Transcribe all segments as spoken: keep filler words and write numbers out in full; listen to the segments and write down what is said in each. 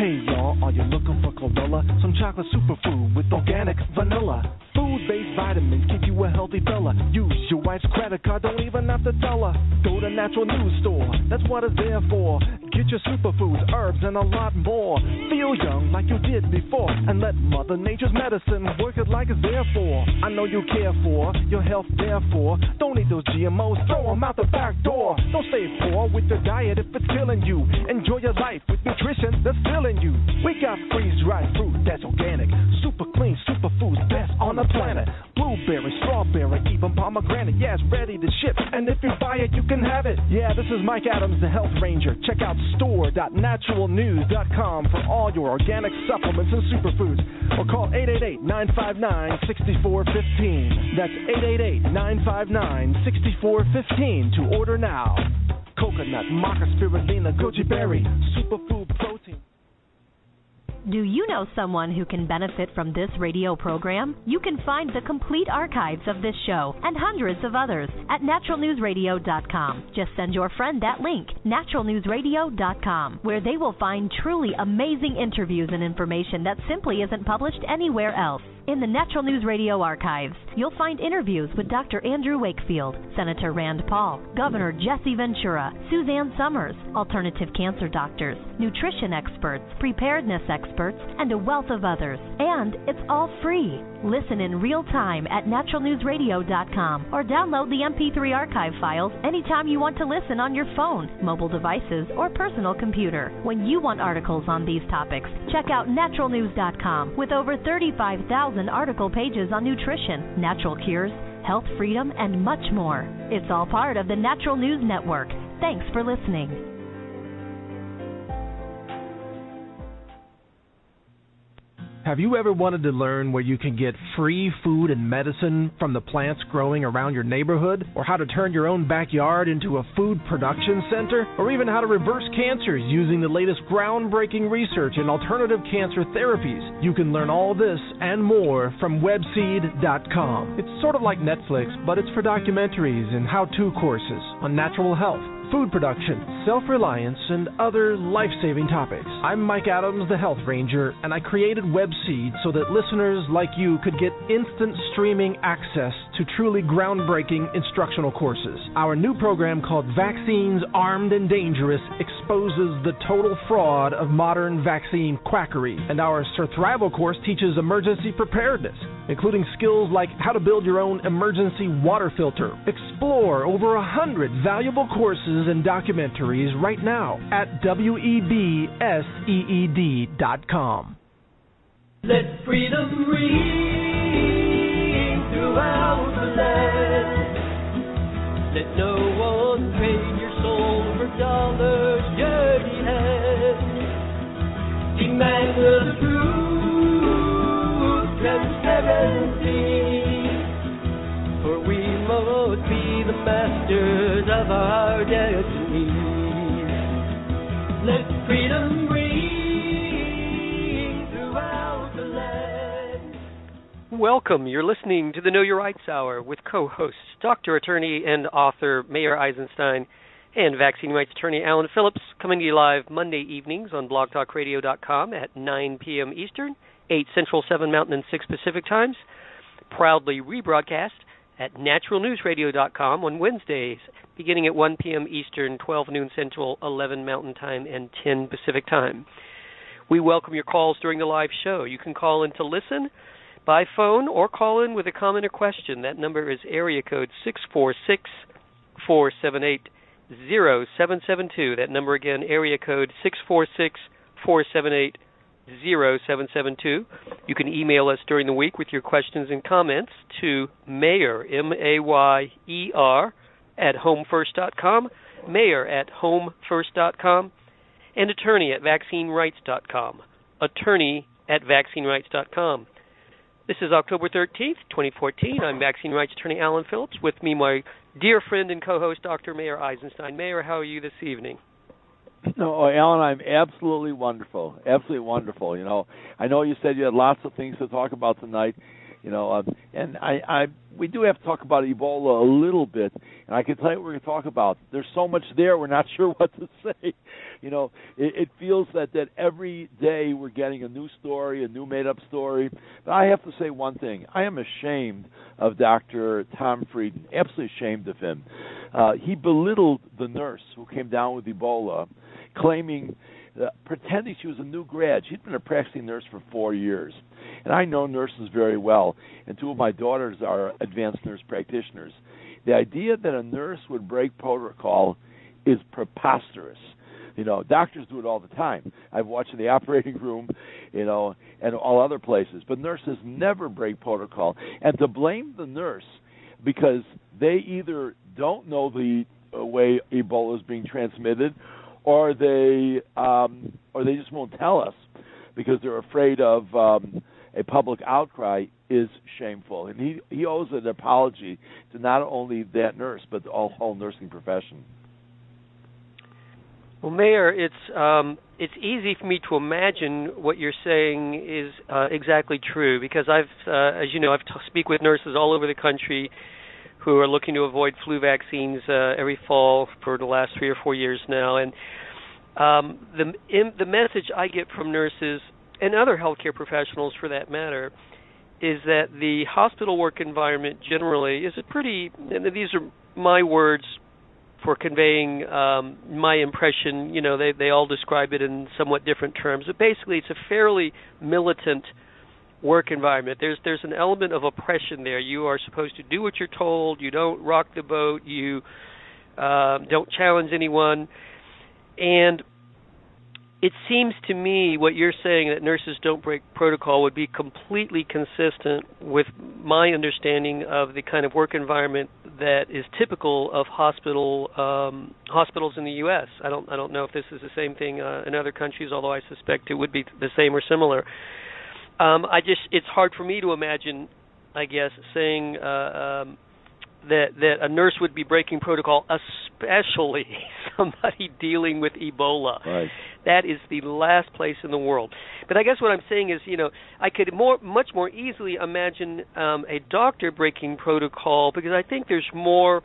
Hey y'all, are you looking for chlorella? Some chocolate superfood with organic vanilla. Food-based vitamins keep you a healthy fella. Use your wife's credit card, don't even have to tell her. Go to Natural News Store, that's what it's there for. Get your superfoods, herbs, and a lot more. Feel young like you did before, and let Mother Nature's medicine work it like it's there for. I know you care for your health, therefore. Don't eat those G M Os, throw them out the back door. Don't stay poor with your diet if it's killing you. Enjoy your life with nutrition that's filling you. We got freeze-dried fruit that's organic, super clean, superfoods, best on the planet. Blueberry, strawberry, even pomegranate, yeah, it's ready to ship. And if you buy it, you can have it. Yeah, this is Mike Adams, the Health Ranger. Check out store dot natural news dot com for all your organic supplements and superfoods. Or call eight eight eight, nine five nine, six four one five. That's eight eight eight, nine five nine, six four one five to order now. Coconut, maca, spirulina, goji berry, superfood protein. Do you know someone who can benefit from this radio program? You can find the complete archives of this show and hundreds of others at natural news radio dot com. Just send your friend that link, natural news radio dot com, where they will find truly amazing interviews and information that simply isn't published anywhere else. In the Natural News Radio archives, you'll find interviews with Doctor Andrew Wakefield, Senator Rand Paul, Governor Jesse Ventura, Suzanne Summers, alternative cancer doctors, nutrition experts, preparedness experts, and a wealth of others. And it's all free. Listen in real time at natural news radio dot com or download the M P three archive files anytime you want to listen on your phone, mobile devices, or personal computer. When you want articles on these topics, check out natural news dot com with over thirty-five thousand article pages on nutrition, natural cures, health freedom, and much more. It's all part of the Natural News Network. Thanks for listening. Have you ever wanted to learn where you can get free food and medicine from the plants growing around your neighborhood? Or how to turn your own backyard into a food production center? Or even how to reverse cancers using the latest groundbreaking research in alternative cancer therapies? You can learn all this and more from webseed dot com. It's sort of like Netflix, but it's for documentaries and how-to courses on natural health, food production, self-reliance, and other life-saving topics. I'm Mike Adams, the Health Ranger, and I created WebSeed so that listeners like you could get instant streaming access to truly groundbreaking instructional courses. Our new program called Vaccines Armed and Dangerous exposes the total fraud of modern vaccine quackery, and our Surthrival course teaches emergency preparedness, including skills like how to build your own emergency water filter. Explore over a hundred valuable courses and documentaries right now at webseed dot com. Let freedom ring throughout the land. Let no one trade your soul for dollars, dirty hands. Demand the truth, transparency, for we must be the masters of our destiny. Let freedom ring throughout the land. Welcome. You're listening to the Know Your Rights Hour with co-hosts Doctor Attorney and author Mayor Eisenstein and vaccine rights attorney Alan Phillips, coming to you live Monday evenings on blog talk radio dot com at nine p.m. Eastern, eight Central, seven Mountain, and six Pacific times. Proudly rebroadcast at natural news radio dot com on Wednesdays, beginning at one p.m. Eastern, twelve noon Central, eleven Mountain Time, and ten Pacific Time. We welcome your calls during the live show. You can call in to listen by phone or call in with a comment or question. That number is area code six four six, four seven eight, zero seven seven two. That number again, area code six four six, four seven eight, zero seven seven two. You can email us during the week with your questions and comments to mayor, M A Y E R, at home first dot com, mayor at home first dot com, and attorney at vaccine rights dot com, attorney at vaccine rights dot com. This is October thirteenth, twenty fourteen. I'm vaccine rights attorney Alan Phillips. With me, my dear friend and co-host, Doctor Mayor Eisenstein. Mayor, how are you this evening? No, Alan, I'm absolutely wonderful. Absolutely wonderful. You know, I know you said you had lots of things to talk about tonight. You know, um, and I, I, we do have to talk about Ebola a little bit, and I can tell you what we're going to talk about. There's so much there, we're not sure what to say. You know, it, it feels that, that every day we're getting a new story, a new made-up story. But I have to say one thing. I am ashamed of Doctor Tom Frieden, absolutely ashamed of him. Uh, he belittled the nurse who came down with Ebola, claiming, uh, pretending she was a new grad. She'd been a practicing nurse for four years. And I know nurses very well, and two of my daughters are advanced nurse practitioners. The idea that a nurse would break protocol is preposterous. You know, doctors do it all the time. I've watched in the operating room, you know, and all other places. But nurses never break protocol. And to blame the nurse because they either don't know the uh, way Ebola is being transmitted, or they um, or they just won't tell us because they're afraid of um, a public outcry is shameful. And he, he owes an apology to not only that nurse, but the whole nursing profession. Well, Mayor, it's um, it's easy for me to imagine what you're saying is uh, exactly true because I've, uh, as you know, I've t- speak with nurses all over the country who are looking to avoid flu vaccines uh, every fall for the last three or four years now, and um, the in, the message I get from nurses and other healthcare professionals, for that matter, is that the hospital work environment generally is a pretty. And these are my words for conveying um, my impression. You know, they they all describe it in somewhat different terms, but basically it's a fairly militant work environment. There's there's an element of oppression there. You are supposed to do what you're told. You don't rock the boat. You uh, don't challenge anyone. And it seems to me what you're saying, that nurses don't break protocol, would be completely consistent with my understanding of the kind of work environment that is typical of hospital um, hospitals in the U S. I don't I don't know if this is the same thing uh, in other countries, although I suspect it would be the same or similar. Um, I just it's hard for me to imagine, I guess, saying uh, um, that that a nurse would be breaking protocol, especially somebody dealing with Ebola. Right. That is the last place in the world. But I guess what I'm saying is, you know, I could more much more easily imagine um, a doctor breaking protocol because I think there's more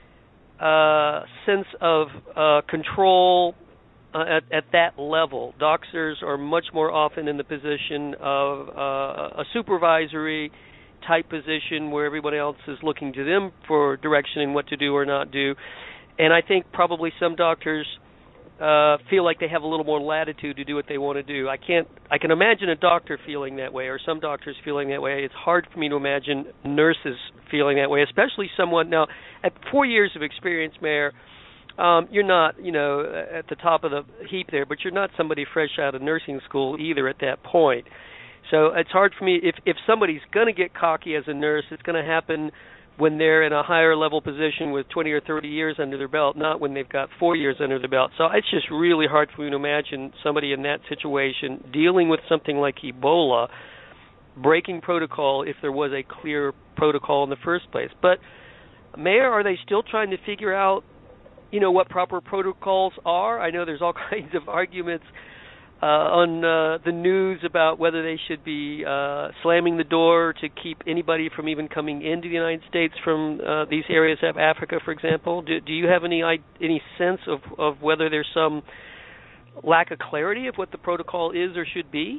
uh, sense of uh, control uh, at, at that level. Doctors are much more often in the position of uh, a supervisory type position where everyone else is looking to them for direction and what to do or not do. And I think probably some doctors uh, feel like they have a little more latitude to do what they want to do. I can't. I can imagine a doctor feeling that way, or some doctors feeling that way. It's hard for me to imagine nurses feeling that way, especially someone now at four years of experience, Mayor. Um, you're not, you know, at the top of the heap there, but you're not somebody fresh out of nursing school either at that point. So it's hard for me, if if somebody's going to get cocky as a nurse, it's going to happen when they're in a higher level position with twenty or thirty years under their belt, not when they've got four years under their belt. So it's just really hard for me to imagine somebody in that situation dealing with something like Ebola, breaking protocol if there was a clear protocol in the first place. But, Mayor, are they still trying to figure out, you know, what proper protocols are? I know there's all kinds of arguments Uh, on uh, the news about whether they should be uh, slamming the door to keep anybody from even coming into the United States from uh, these areas of Africa, for example. Do, do you have any any sense of, of whether there's some lack of clarity of what the protocol is or should be?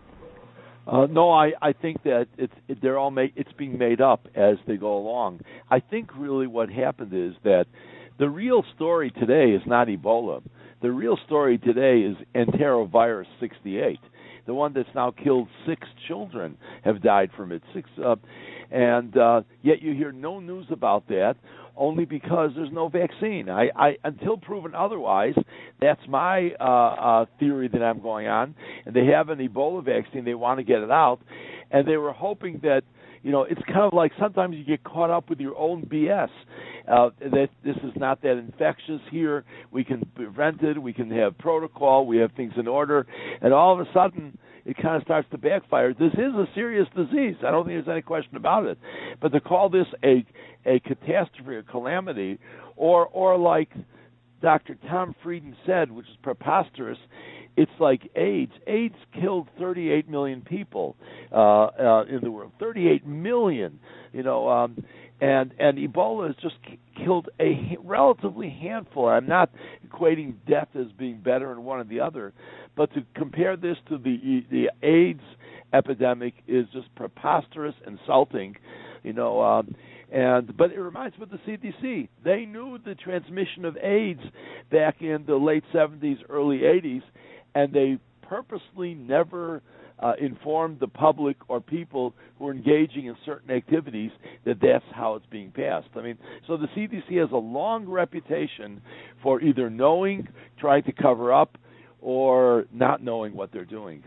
Uh, no, I, I think that it's it, they're all ma- it's being made up as they go along. I think really what happened is that the real story today is not Ebola. The real story today is enterovirus sixty-eight, the one that's now killed six children have died from it. Six, uh, and uh, yet you hear no news about that, only because there's no vaccine. I, I until proven otherwise, that's my uh, uh, theory that I'm going on. And they have an Ebola vaccine; they want to get it out, and they were hoping that. You know, it's kind of like sometimes you get caught up with your own B S. Uh, that this is not that infectious here. We can prevent it. We can have protocol. We have things in order. And all of a sudden, it kind of starts to backfire. This is a serious disease. I don't think there's any question about it. But to call this a a catastrophe, a calamity, or or like Doctor Tom Frieden said, which is preposterous, it's like AIDS. AIDS killed thirty-eight million people uh, uh, in the world. thirty-eight million, you know, um, and and Ebola has just k- killed a relatively handful. I'm not equating death as being better in one or the other, but to compare this to the the AIDS epidemic is just preposterous, insulting, you know. Um, And but it reminds me of the C D C. They knew the transmission of AIDS back in the late seventies, early eighties, and they purposely never uh, informed the public or people who are engaging in certain activities that that's how it's being passed. I mean, so the C D C has a long reputation for either knowing, trying to cover up, or not knowing what they're doing.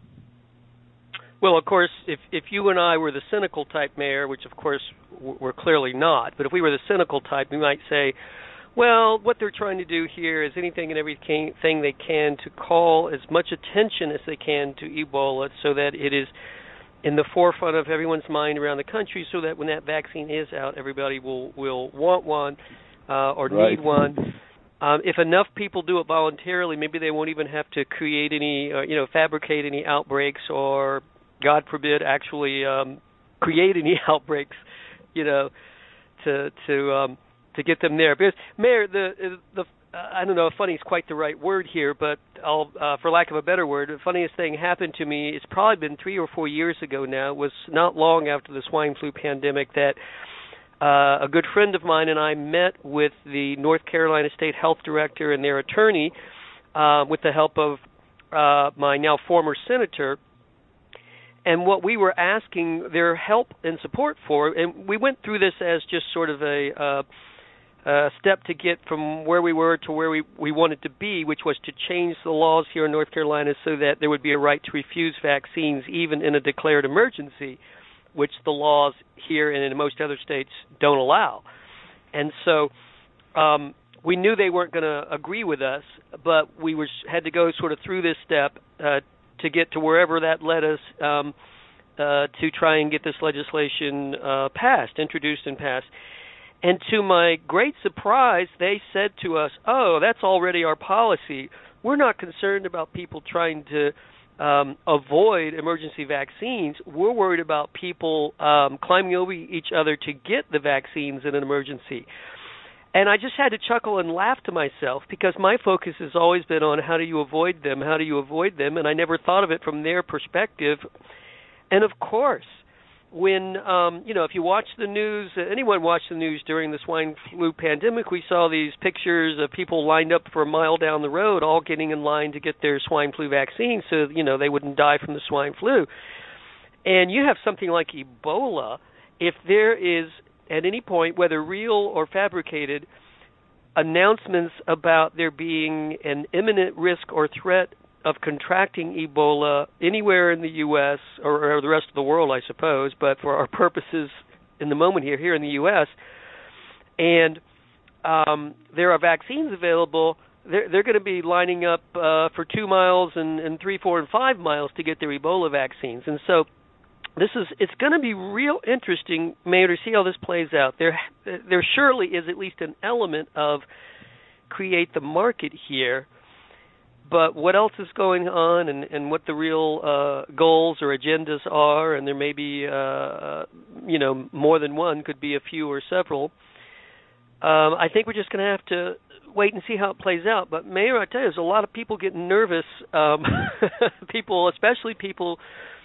Well, of course, if if you and I were the cynical type, Mayor, which of course we're clearly not, but if we were the cynical type, we might say, well, what they're trying to do here is anything and everything they can to call as much attention as they can to Ebola so that it is in the forefront of everyone's mind around the country so that when that vaccine is out, everybody will, will want one uh, or right. need one. Um, if enough people do it voluntarily, maybe they won't even have to create any, uh, you know, fabricate any outbreaks or, God forbid, actually um, create any outbreaks, you know, to to um, to get them there. Because Mayor, the the uh, I don't know if funny is quite the right word here, but I'll, uh, for lack of a better word, the funniest thing happened to me. It's probably been three or four years ago now. It was not long after the swine flu pandemic that uh, a good friend of mine and I met with the North Carolina State Health Director and their attorney, uh, with the help of uh, my now former senator. And what we were asking their help and support for, and we went through this as just sort of a, uh, a step to get from where we were to where we, we wanted to be, which was to change the laws here in North Carolina so that there would be a right to refuse vaccines even in a declared emergency, which the laws here and in most other states don't allow. And so um, we knew they weren't going to agree with us, but we was, had to go sort of through this step uh, to get to wherever that led us um, uh, to try and get this legislation uh, passed, introduced and passed. And to my great surprise, they said to us, oh, that's already our policy. We're not concerned about people trying to um, avoid emergency vaccines. We're worried about people um, climbing over each other to get the vaccines in an emergency. And I just had to chuckle and laugh to myself because my focus has always been on how do you avoid them, how do you avoid them, and I never thought of it from their perspective. And of course, when, um, you know, if you watch the news, anyone watched the news during the swine flu pandemic, we saw these pictures of people lined up for a mile down the road, all getting in line to get their swine flu vaccine so, you know, they wouldn't die from the swine flu. And you have something like Ebola, if there is at any point, whether real or fabricated, announcements about there being an imminent risk or threat of contracting Ebola anywhere in the U S or, or the rest of the world, I suppose, but for our purposes in the moment here, here in the U S, and um, there are vaccines available, they're, they're going to be lining up uh, for two miles and, and three, four, and five miles to get their Ebola vaccines. And so This is it's going to be real interesting, Mayor, to see how this plays out. There there surely is at least an element of create the market here, but what else is going on and, and what the real uh, goals or agendas are, and there may be, uh, you know, more than one, could be a few or several. Um, I think we're just going to have to wait and see how it plays out. But, Mayor, I tell you, there's a lot of people getting nervous, um, people, especially people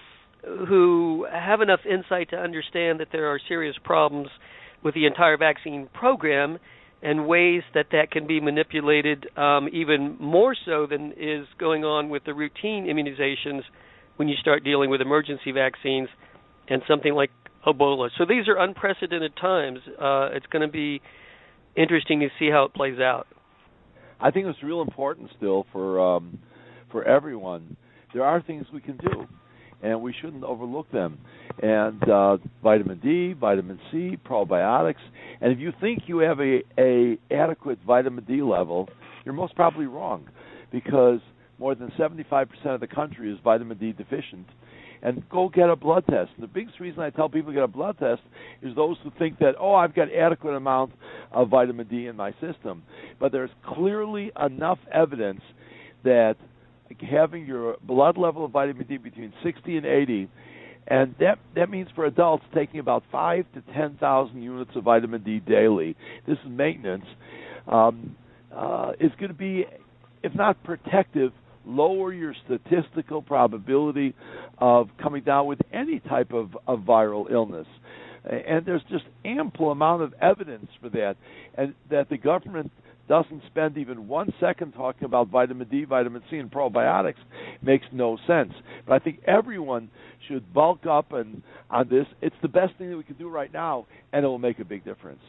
who have enough insight to understand that there are serious problems with the entire vaccine program and ways that that can be manipulated um, even more so than is going on with the routine immunizations when you start dealing with emergency vaccines and something like Ebola. So these are unprecedented times. Uh, it's going to be interesting to see how it plays out. I think it's real important still for um, for everyone. There are things we can do, and we shouldn't overlook them. And uh, vitamin D, vitamin C, probiotics. And if you think you have a, a adequate vitamin D level, you're most probably wrong, because more than seventy-five percent of the country is vitamin D deficient. And go get a blood test. And the biggest reason I tell people to get a blood test is those who think that, oh, I've got adequate amount of vitamin D in my system. But there's clearly enough evidence that having your blood level of vitamin D between sixty and eighty, and that that means for adults taking about five to ten thousand units of vitamin D daily. This is maintenance. Um, uh, is going to be, if not protective, lower your statistical probability of coming down with any type of, of viral illness. And there's just ample amount of evidence for that, and that the government doesn't spend even one second talking about vitamin D, vitamin C, and probiotics makes no sense. But I think everyone should bulk up and on this. It's the best thing that we can do right now, and it will make a big difference.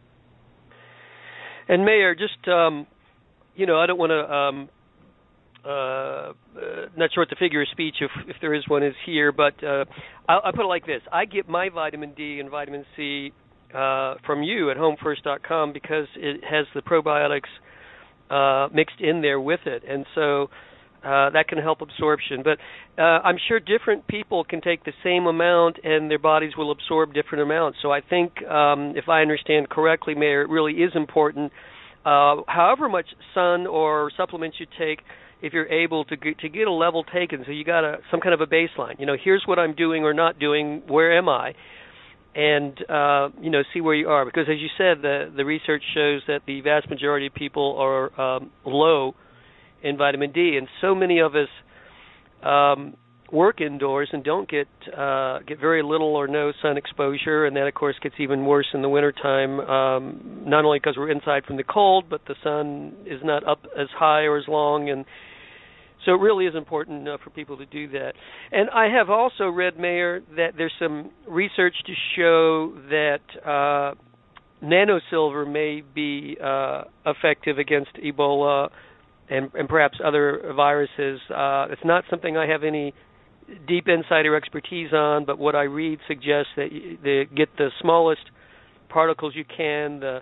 And Mayor, just um, you know, I don't want to. Um, uh, uh, not sure what the figure of speech, if if there is one, is here, but uh, I'll, I'll put it like this: I get my vitamin D and vitamin C uh, from you at home first dot com because it has the probiotics uh, mixed in there with it, and so uh, that can help absorption. But uh, I'm sure different people can take the same amount, and their bodies will absorb different amounts. So I think, um, if I understand correctly, Mayor, it really is important. Uh, however much sun or supplements you take, if you're able to get, to get a level taken, so you got a, some kind of a baseline. You know, here's what I'm doing or not doing. Where am I? And uh, you know, see where you are. Because as you said, the the research shows that the vast majority of people are um, low in vitamin D, and so many of us um, work indoors and don't get uh, get very little or no sun exposure, and that of course gets even worse in the wintertime. Um, not only because we're inside from the cold, but the sun is not up as high or as long, and so it really is important uh, for people to do that. And I have also read, Mayor, that there's some research to show that uh, nanosilver may be uh, effective against Ebola and, and perhaps other viruses. Uh, it's not something I have any deep insider expertise on, but what I read suggests that you, they get the smallest particles you can. The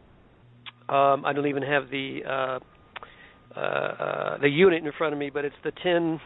um, I don't even have the uh, Uh, uh, the unit in front of me, but it's the tin.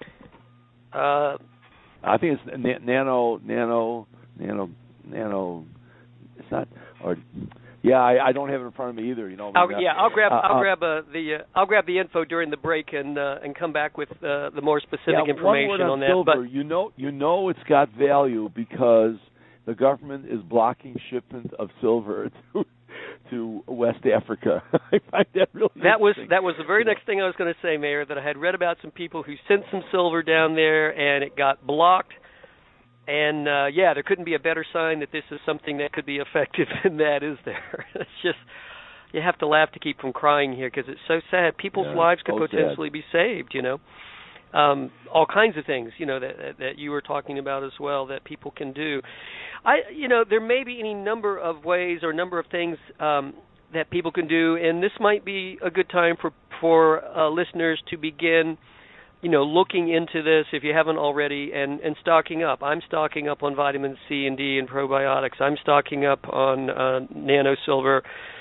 Uh, I think it's na- nano, nano, nano, nano. It's not, or yeah, I, I don't have it in front of me either. You know. I'll, yeah, I'll grab, uh, I'll uh, grab uh, the, uh, I'll grab the info during the break and uh, and come back with uh, the more specific yeah, information one word on, on that. Silver, but you know, you know, it's got value because the government is blocking shipment of silver to. to West Africa. I find that really that was interesting. that was the very next thing I was going to say, Mayor, that I had read about some people who sent some silver down there and it got blocked. And uh, yeah, there couldn't be a better sign that this is something that could be effective than that, is there? It's just, you have to laugh to keep from crying here because it's so sad. People's yeah, lives could so potentially sad. be saved, you know. Um, all kinds of things, you know, that that you were talking about as well that people can do. I, you know, there may be any number of ways or number of things um, that people can do, and this might be a good time for for uh, listeners to begin, you know, looking into this if you haven't already, and, and stocking up. I'm stocking up on vitamin C and D and probiotics. I'm stocking up on uh, nanosilver.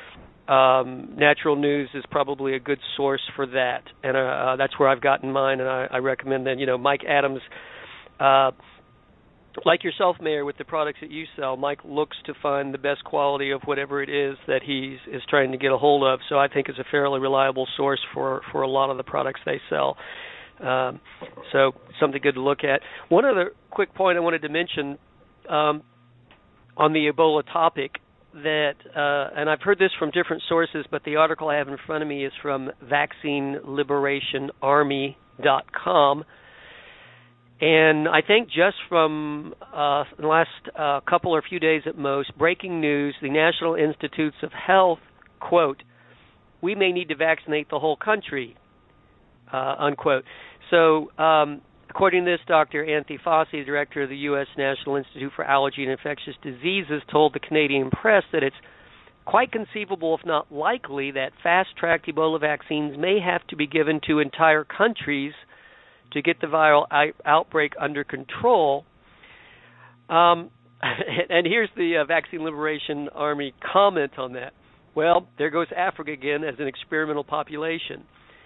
Um, Natural News is probably a good source for that, and uh, that's where I've gotten mine, and I, I recommend that, you know, Mike Adams, uh, like yourself, Mayor, with the products that you sell, Mike looks to find the best quality of whatever it is that he's is trying to get a hold of, so I think it's a fairly reliable source for, for a lot of the products they sell. Um, so something good to look at. One other quick point I wanted to mention um, on the Ebola topic, that, uh, and I've heard this from different sources, but the article I have in front of me is from vaccine liberation army dot com. And I think just from uh, the last uh, couple or few days at most, breaking news, the National Institutes of Health, quote, "We may need to vaccinate the whole country," uh, unquote. So, um, according to this, Doctor Anthony Fauci, director of the U S National Institute for Allergy and Infectious Diseases, told the Canadian press that it's quite conceivable, if not likely, that fast-tracked Ebola vaccines may have to be given to entire countries to get the viral out- outbreak under control. Um, and here's the uh, Vaccine Liberation Army comment on that. Well, there goes Africa again as an experimental population.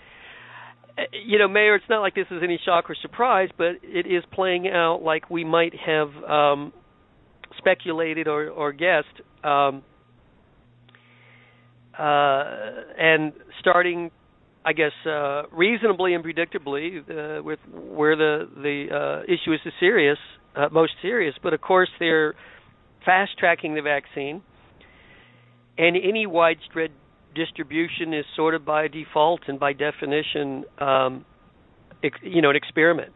You know, Mayor, it's not like this is any shock or surprise, but it is playing out like we might have um, speculated or, or guessed. Um, uh, and starting I guess, uh, reasonably and predictably, uh, with where the the uh, issue is the serious, uh, most serious. But of course, they're fast tracking the vaccine, and any widespread distribution is sort of by default and by definition, um, ex- you know, an experiment.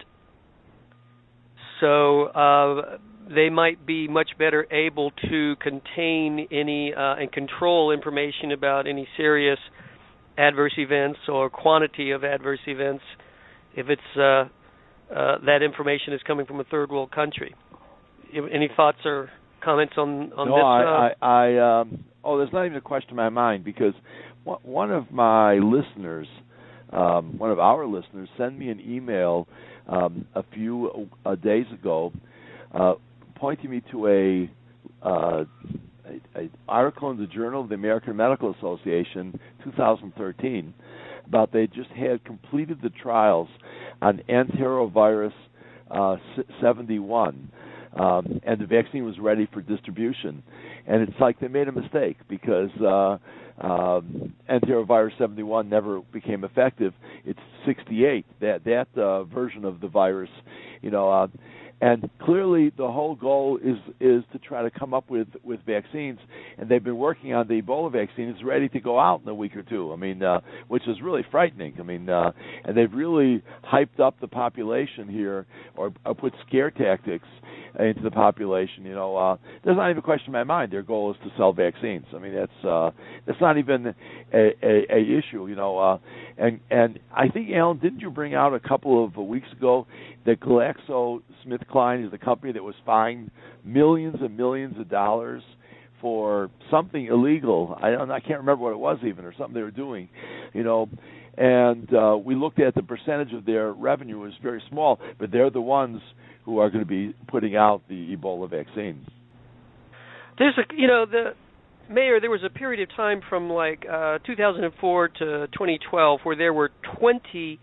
So uh, they might be much better able to contain any uh, and control information about any serious adverse events or quantity of adverse events if it's uh, uh, that information is coming from a third world country. Any thoughts or comments on, on no, this? I, Uh, I, I um, oh, there's not even a question in my mind, because one of my listeners, um, one of our listeners, sent me an email um, a few uh, days ago, uh, pointing me to a uh, an article in the Journal of the American Medical Association, two thousand thirteen, about they just had completed the trials on enterovirus uh, seventy-one, um, and the vaccine was ready for distribution. And it's like they made a mistake, because uh, um, enterovirus seventy-one never became effective. It's sixty-eight, that that uh, version of the virus, you know. Uh, And clearly, the whole goal is is to try to come up with, with vaccines, and they've been working on the Ebola vaccine. It's ready to go out in a week or two. I mean, uh, which is really frightening. I mean, uh, and they've really hyped up the population here, or, or put scare tactics into the population. You know, uh, there's not even a question in my mind. Their goal is to sell vaccines. I mean, that's uh, that's not even a, a, a issue. You know, uh, and and I think, Alan, didn't you bring out a couple of weeks ago that GlaxoSmithKline is the company that was fined millions and millions of dollars for something illegal? I don't, I can't remember what it was even, or something they were doing, you know. And uh, we looked at the percentage of their revenue was very small, but they're the ones who are going to be putting out the Ebola vaccine. There's a, you know, the Mayor, there was a period of time from like uh, two thousand four to twenty twelve where there were twenty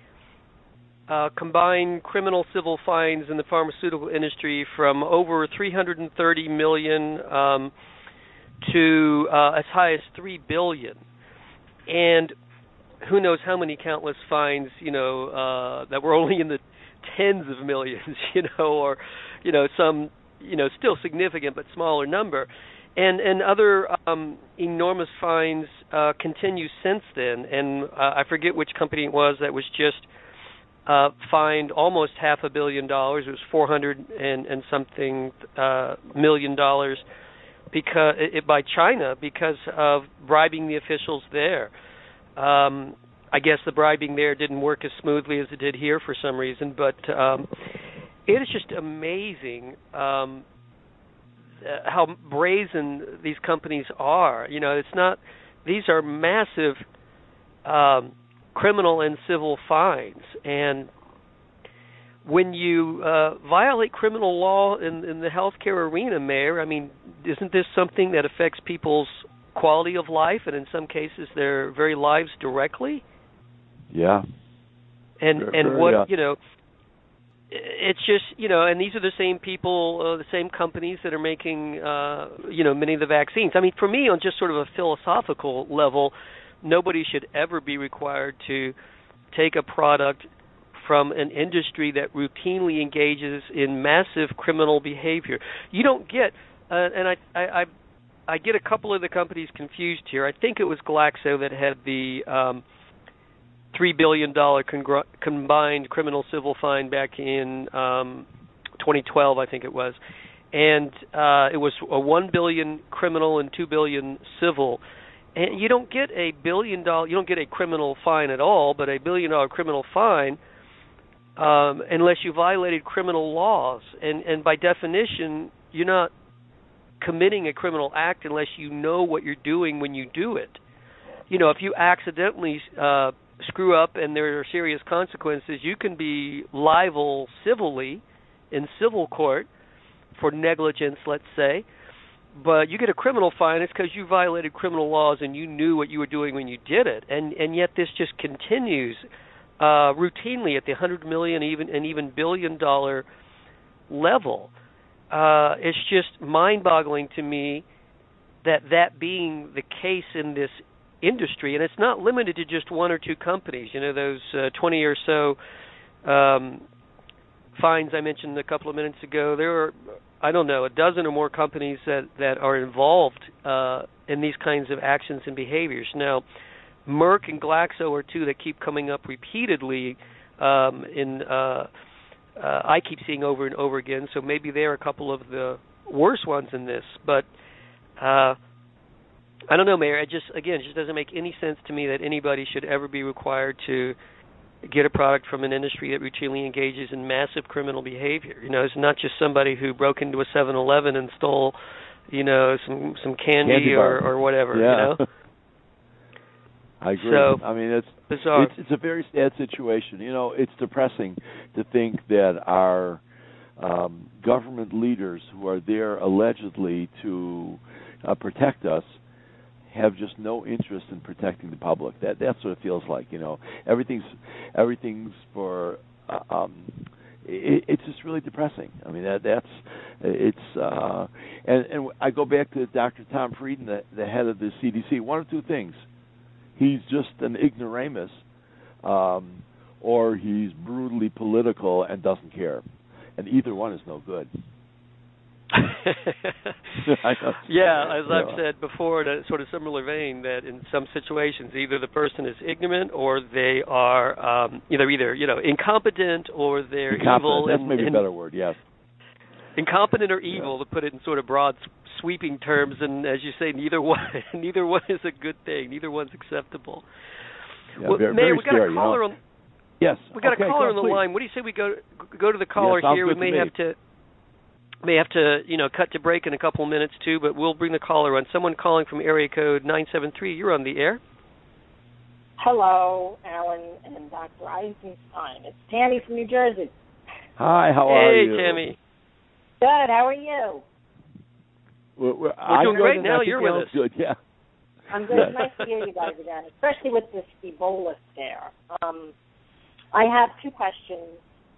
Uh, combined criminal civil fines in the pharmaceutical industry from over three hundred thirty million um, to uh, as high as three billion, and who knows how many countless fines, you know, uh, that were only in the tens of millions, you know, or you know some, you know, still significant but smaller number, and and other um, enormous fines uh, continue since then, and uh, I forget which company it was that was just Uh, fined almost half a billion dollars. It was four hundred and, and something uh, million dollars because it, by China because of bribing the officials there. Um, I guess the bribing there didn't work as smoothly as it did here for some reason, but um, it is just amazing um, how brazen these companies are. You know, it's not; these are massive Um, criminal and civil fines, and when you uh, violate criminal law in, in the healthcare arena, Mayor, I mean, isn't this something that affects people's quality of life, and in some cases their very lives directly? Yeah. And Very, and very, what yeah. you know, it's just, you know, and these are the same people, uh, the same companies that are making, uh, you know, many of the vaccines. I mean, for me, on just sort of a philosophical level, nobody should ever be required to take a product from an industry that routinely engages in massive criminal behavior. You don't get, uh, and I, I, I, I get a couple of the companies confused here. I think it was Glaxo that had the um, three billion dollars congr- combined criminal civil fine back in um, twenty twelve, I think it was. And uh, it was a one billion dollars criminal and two billion dollars civil. And you don't get a billion dollar, you don't get a criminal fine at all, but a billion dollar criminal fine um, unless you violated criminal laws. And, and by definition, you're not committing a criminal act unless you know what you're doing when you do it. You know, if you accidentally uh, screw up and there are serious consequences, you can be liable civilly in civil court for negligence, let's say. But you get a criminal fine, it's because you violated criminal laws and you knew what you were doing when you did it. And and yet this just continues uh, routinely at the one hundred million even and even billion dollar level. Uh, it's just mind-boggling to me that that being the case in this industry, and it's not limited to just one or two companies. You know, those uh, twenty or so um, fines I mentioned a couple of minutes ago, there are, I don't know, a dozen or more companies that, that are involved uh, in these kinds of actions and behaviors. Now, Merck and Glaxo are two that keep coming up repeatedly um, in uh, uh, I keep seeing over and over again, so maybe they're a couple of the worst ones in this. But uh, I don't know, Mayor. It just, again, it just doesn't make any sense to me that anybody should ever be required to get a product from an industry that routinely engages in massive criminal behavior. You know, it's not just somebody who broke into a seven eleven and stole, you know, some some candy, candy or, or whatever, yeah. you know? I agree. So, I mean, it's bizarre. It's, it's a very sad situation. You know, it's depressing to think that our um, government leaders who are there allegedly to uh, protect us have just no interest in protecting the public. That that's what it feels like. You know, everything's everything's for. Uh, um, it, it's just really depressing. I mean, that that's it's. Uh, and and I go back to Doctor Tom Frieden, the, the head of the C D C. One of two things. He's just an ignoramus, um, or he's brutally political and doesn't care. And either one is no good. yeah, as I've yeah. said before, in a sort of similar vein, that in some situations either the person is ignorant or they are um, either either you know incompetent or they're incompetent. evil. That's and, maybe and a better word. Yes. Incompetent or evil, yeah. to put it in sort of broad, sweeping terms, and as you say, neither one, neither one is a good thing. Neither one's acceptable. Yeah, well, very, Mayor, very we got scary, a caller you know? on. Yes, we got okay, a caller on the please. line. What do you say we go go to the caller yeah, here? We may to have to may have to you know cut to break in a couple of minutes too, but we'll bring the caller on. Someone calling from area code nine seven three. You're on the air. Hello, Alan and Doctor Eisenstein. It's Tammy from New Jersey. Hi, how hey, are you? Hey, Tammy. Good. How are you? We're, we're, we're doing great now. You're with us. Good. Yeah. I'm good. It's nice to hear you guys again, especially with this Ebola scare. Um, I have two questions.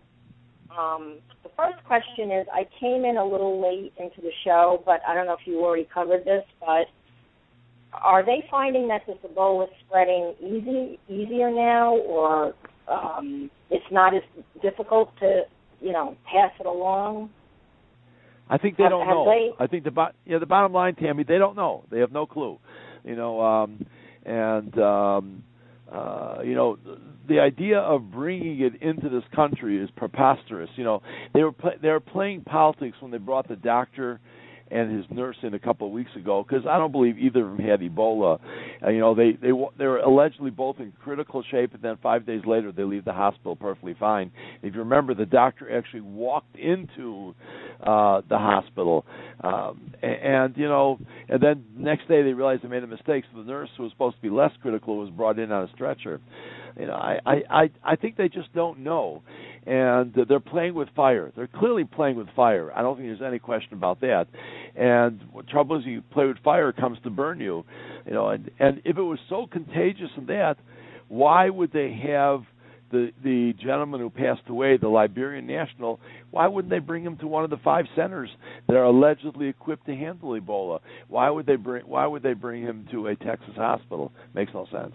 Um, the first question is, I came in a little late into the show, but I don't know if you already covered this, but are they finding that this Ebola is spreading easy, easier now, or um, it's not as difficult to, you know, pass it along? I think they have, don't have know. They? I think the bo- yeah, the bottom line, Tammy, they don't know. They have no clue. You know, um, and um, uh, you know, the idea of bringing it into this country is preposterous. You know, they were pl- they were playing politics when they brought the doctor and his nurse in a couple of weeks ago, because I don't believe either of them had Ebola. Uh, you know, they they they were allegedly both in critical shape, and then five days later they leave the hospital perfectly fine. If you remember, the doctor actually walked into uh, the hospital, um, and, and you know, and then the next day they realized they made a mistake. So the nurse, who was supposed to be less critical, was brought in on a stretcher. You know, I I I, I think they just don't know. And they're playing with fire. They're clearly playing with fire. I don't think there's any question about that. And the trouble is, you play with fire, it comes to burn you. You know, and, and if it was so contagious in that, why would they have the the gentleman who passed away, the Liberian national? Why wouldn't they bring him to one of the five centers that are allegedly equipped to handle Ebola? Why would they bring Why would they bring him to a Texas hospital? Makes no sense.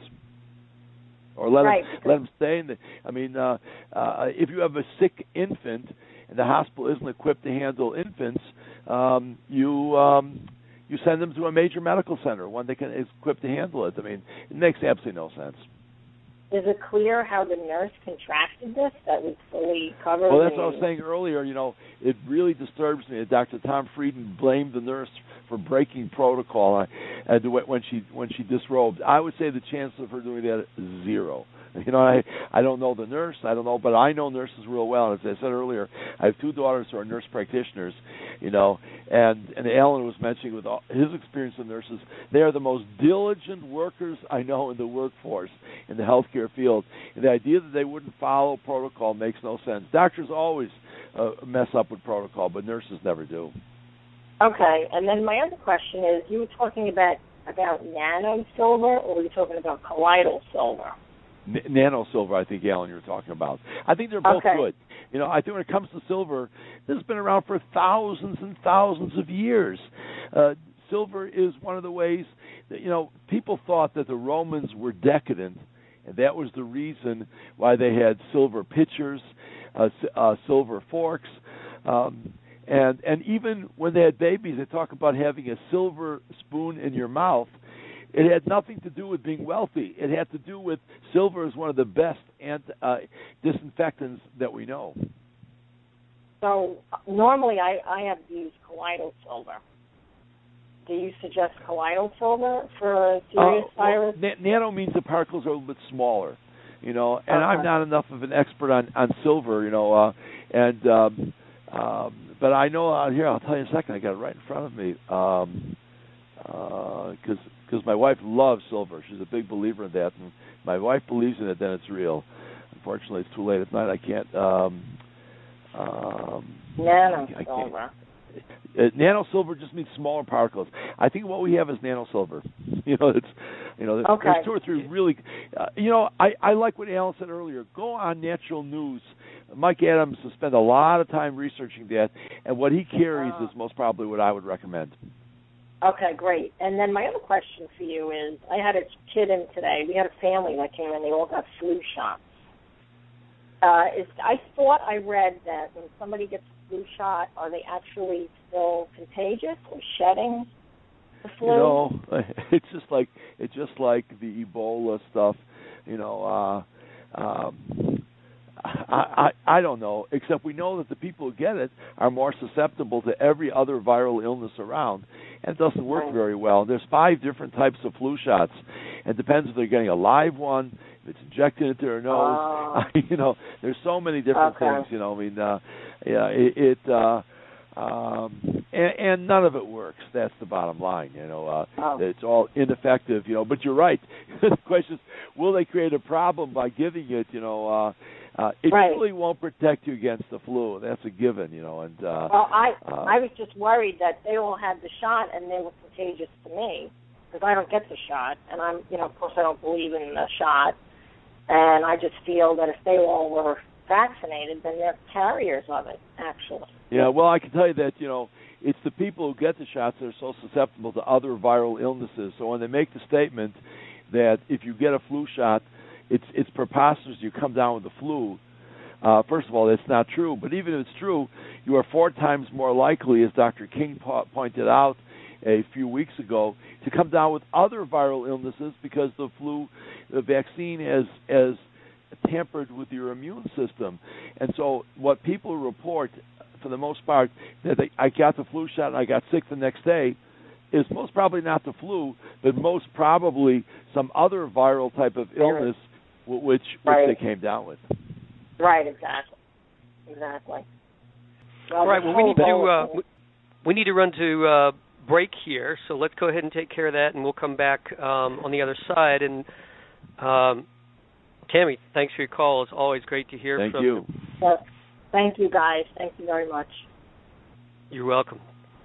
Or let right. him let him stay in the. I mean, uh, uh, if you have a sick infant and the hospital isn't equipped to handle infants, um, you um, you send them to a major medical center, one that can is equipped to handle it. I mean, it makes absolutely no sense. Is it clear how the nurse contracted this? That was fully covered. Well, that's what I was saying earlier. You know, it really disturbs me that Doctor Tom Frieden blamed the nurse for breaking protocol uh, when she when she disrobed. I would say the chance of her doing that is zero. You know, I I don't know the nurse, I don't know, but I know nurses real well. As I said earlier, I have two daughters who are nurse practitioners. You know, and and Alan was mentioning with all, his experience with nurses, they are the most diligent workers I know in the workforce in the healthcare field. And the idea that they wouldn't follow protocol makes no sense. Doctors always uh, mess up with protocol, but nurses never do. Okay, and then my other question is, you were talking about about nano silver, or were you talking about colloidal silver? N- nano silver, I think, Alan, you're talking about. I think they're both okay. good. You know, I think when it comes to silver, this has been around for thousands and thousands of years. Uh, silver is one of the ways that, you know, people thought that the Romans were decadent, and that was the reason why they had silver pitchers, uh, uh, silver forks, um, and and even when they had babies, they talk about having a silver spoon in your mouth. It had nothing to do with being wealthy. It had to do with silver is one of the best anti, uh, disinfectants that we know. So normally I, I have used colloidal silver. Do you suggest colloidal silver for a serious uh, well, virus? Na- nano means the particles are a little bit smaller, you know, and okay. I'm not enough of an expert on, on silver, you know, uh, and um, um, but I know out here, I'll tell you in a second, I got it right in front of me, um, because because my wife loves silver. She's a big believer in that, and my wife believes in it, then it's real. Unfortunately, it's too late at night. I can't. Um, um, nano I, I silver. Uh, nano silver just means smaller particles. I think what we have is nano silver. You know, it's you know, okay. there's two or three really. Uh, you know, I, I like what Alan said earlier. Go on Natural News. Mike Adams has spent a lot of time researching that, and what he carries uh, is most probably what I would recommend. Okay, great. And then my other question for you is, I had a kid in today. We had a family that came in. They all got flu shots. Uh, is, I thought I read that when somebody gets a flu shot, are they actually still contagious or shedding the flu? You know, it's just like it's just like the Ebola stuff. You know, uh, um, I, I I don't know. Except we know that the people who get it are more susceptible to every other viral illness around, and it doesn't work very well. There's five different types of flu shots. It depends if they're getting a live one, if it's injected into their nose. Uh, you know, there's so many different okay. things. You know, I mean, uh, yeah, it. it uh, Um, and, and none of it works. That's the bottom line. You know, uh, oh. It's all ineffective. You know, but you're right. The question is, will they create a problem by giving it? You know, uh, uh, it right. really won't protect you against the flu. That's a given. You know, and uh, well, I uh, I was just worried that they all had the shot and they were contagious to me because I don't get the shot, and I'm you know of course I don't believe in the shot, and I just feel that if they all were vaccinated, then they're carriers of it, actually. Yeah, well, I can tell you that, you know, it's the people who get the shots that are so susceptible to other viral illnesses. So when they make the statement that if you get a flu shot, it's it's preposterous you come down with the flu, uh, first of all, that's not true. But even if it's true, you are four times more likely, as Doctor King po- pointed out a few weeks ago, to come down with other viral illnesses because the flu, the vaccine has, has tampered with your immune system. And so what people report, for the most part, that they, I got the flu shot and I got sick the next day, is most probably not the flu, but most probably some other viral type of illness w- which, right. which they came down with. Right, exactly. Exactly. Well, All right, well, we need to, uh, we need to run to uh, break here, so let's go ahead and take care of that, and we'll come back um, on the other side. And um, Tammy, thanks for your call. It's always great to hear Thank from you. you. Yes. Thank you, guys. Thank you very much. You're welcome.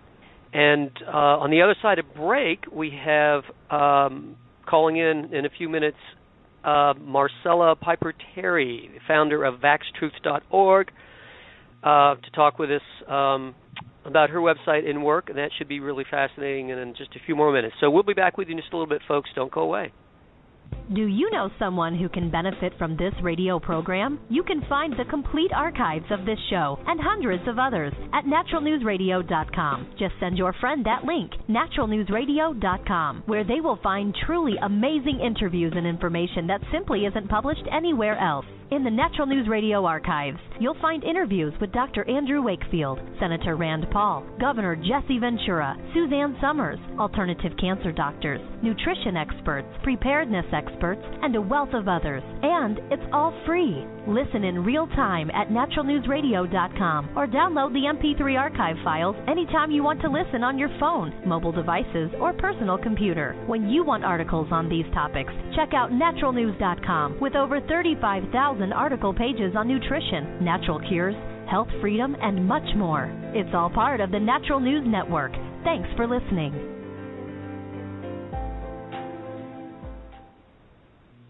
And uh, on the other side of break, we have um, calling in in a few minutes uh, Marcella Piper Terry, founder of vax truth dot org, uh, to talk with us um, about her website and work, and that should be really fascinating in just a few more minutes. So we'll be back with you in just a little bit, folks. Don't go away. Do you know someone who can benefit from this radio program? You can find the complete archives of this show and hundreds of others at natural news radio dot com. Just send your friend that link, natural news radio dot com, where they will find truly amazing interviews and information that simply isn't published anywhere else. In the Natural News Radio archives, you'll find interviews with Doctor Andrew Wakefield, Senator Rand Paul, Governor Jesse Ventura, Suzanne Summers, alternative cancer doctors, nutrition experts, preparedness experts, and a wealth of others. And it's all free. Listen in real time at natural news radio dot com or download the M P three archive files anytime you want to listen on your phone, mobile devices, or personal computer. When you want articles on these topics, check out natural news dot com with over thirty-five thousand article pages on nutrition, natural cures, health freedom, and much more. It's all part of the Natural News Network. Thanks for listening.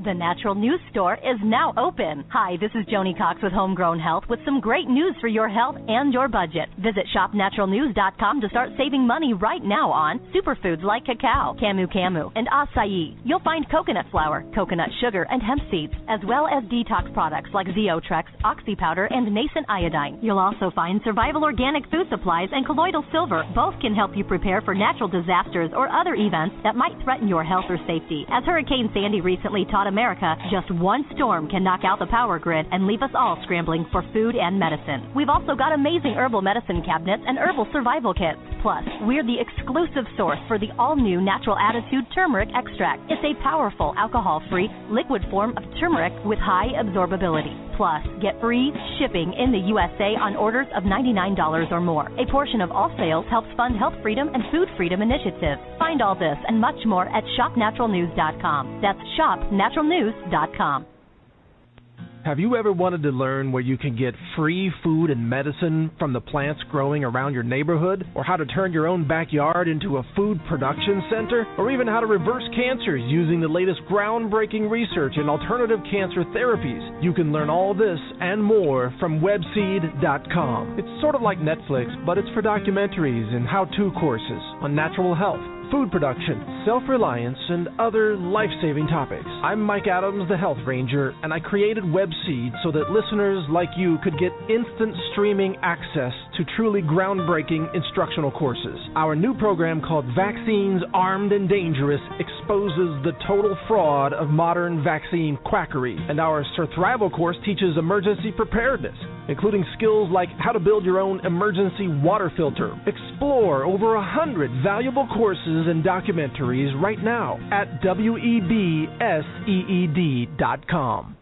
The Natural News Store is now open. Hi, this is Joni Cox with Homegrown Health with some great news for your health and your budget. Visit shop natural news dot com to start saving money right now on superfoods like cacao, camu camu, and acai. You'll find coconut flour, coconut sugar, and hemp seeds, as well as detox products like Zeotrex, Oxy Powder, and nascent iodine. You'll also find Survival Organic Food Supplies and Colloidal Silver. Both can help you prepare for natural disasters or other events that might threaten your health or safety. As Hurricane Sandy recently taught America, just one storm can knock out the power grid and leave us all scrambling for food and medicine. We've also got amazing herbal medicine cabinets and herbal survival kits. Plus, we're the exclusive source for the all-new Natural Attitude Turmeric Extract. It's a powerful, alcohol-free, liquid form of turmeric with high absorbability. Plus, get free shipping in the U S A on orders of ninety-nine dollars or more. A portion of all sales helps fund health freedom and food freedom initiatives. Find all this and much more at shop natural news dot com. That's shop natural news dot com. Have you ever wanted to learn where you can get free food and medicine from the plants growing around your neighborhood? Or how to turn your own backyard into a food production center? Or even how to reverse cancers using the latest groundbreaking research in alternative cancer therapies? You can learn all this and more from webseed dot com. It's sort of like Netflix, but it's for documentaries and how-to courses on natural health, food production, self-reliance, and other life-saving topics. I'm Mike Adams, the Health Ranger, and I created Webseed so that listeners like you could get instant streaming access to truly groundbreaking instructional courses. Our new program called Vaccines Armed and Dangerous exposes the total fraud of modern vaccine quackery, and our Surthrival course teaches emergency preparedness, including skills like how to build your own emergency water filter. Explore over a hundred valuable courses and documentaries right now at webseed dot com.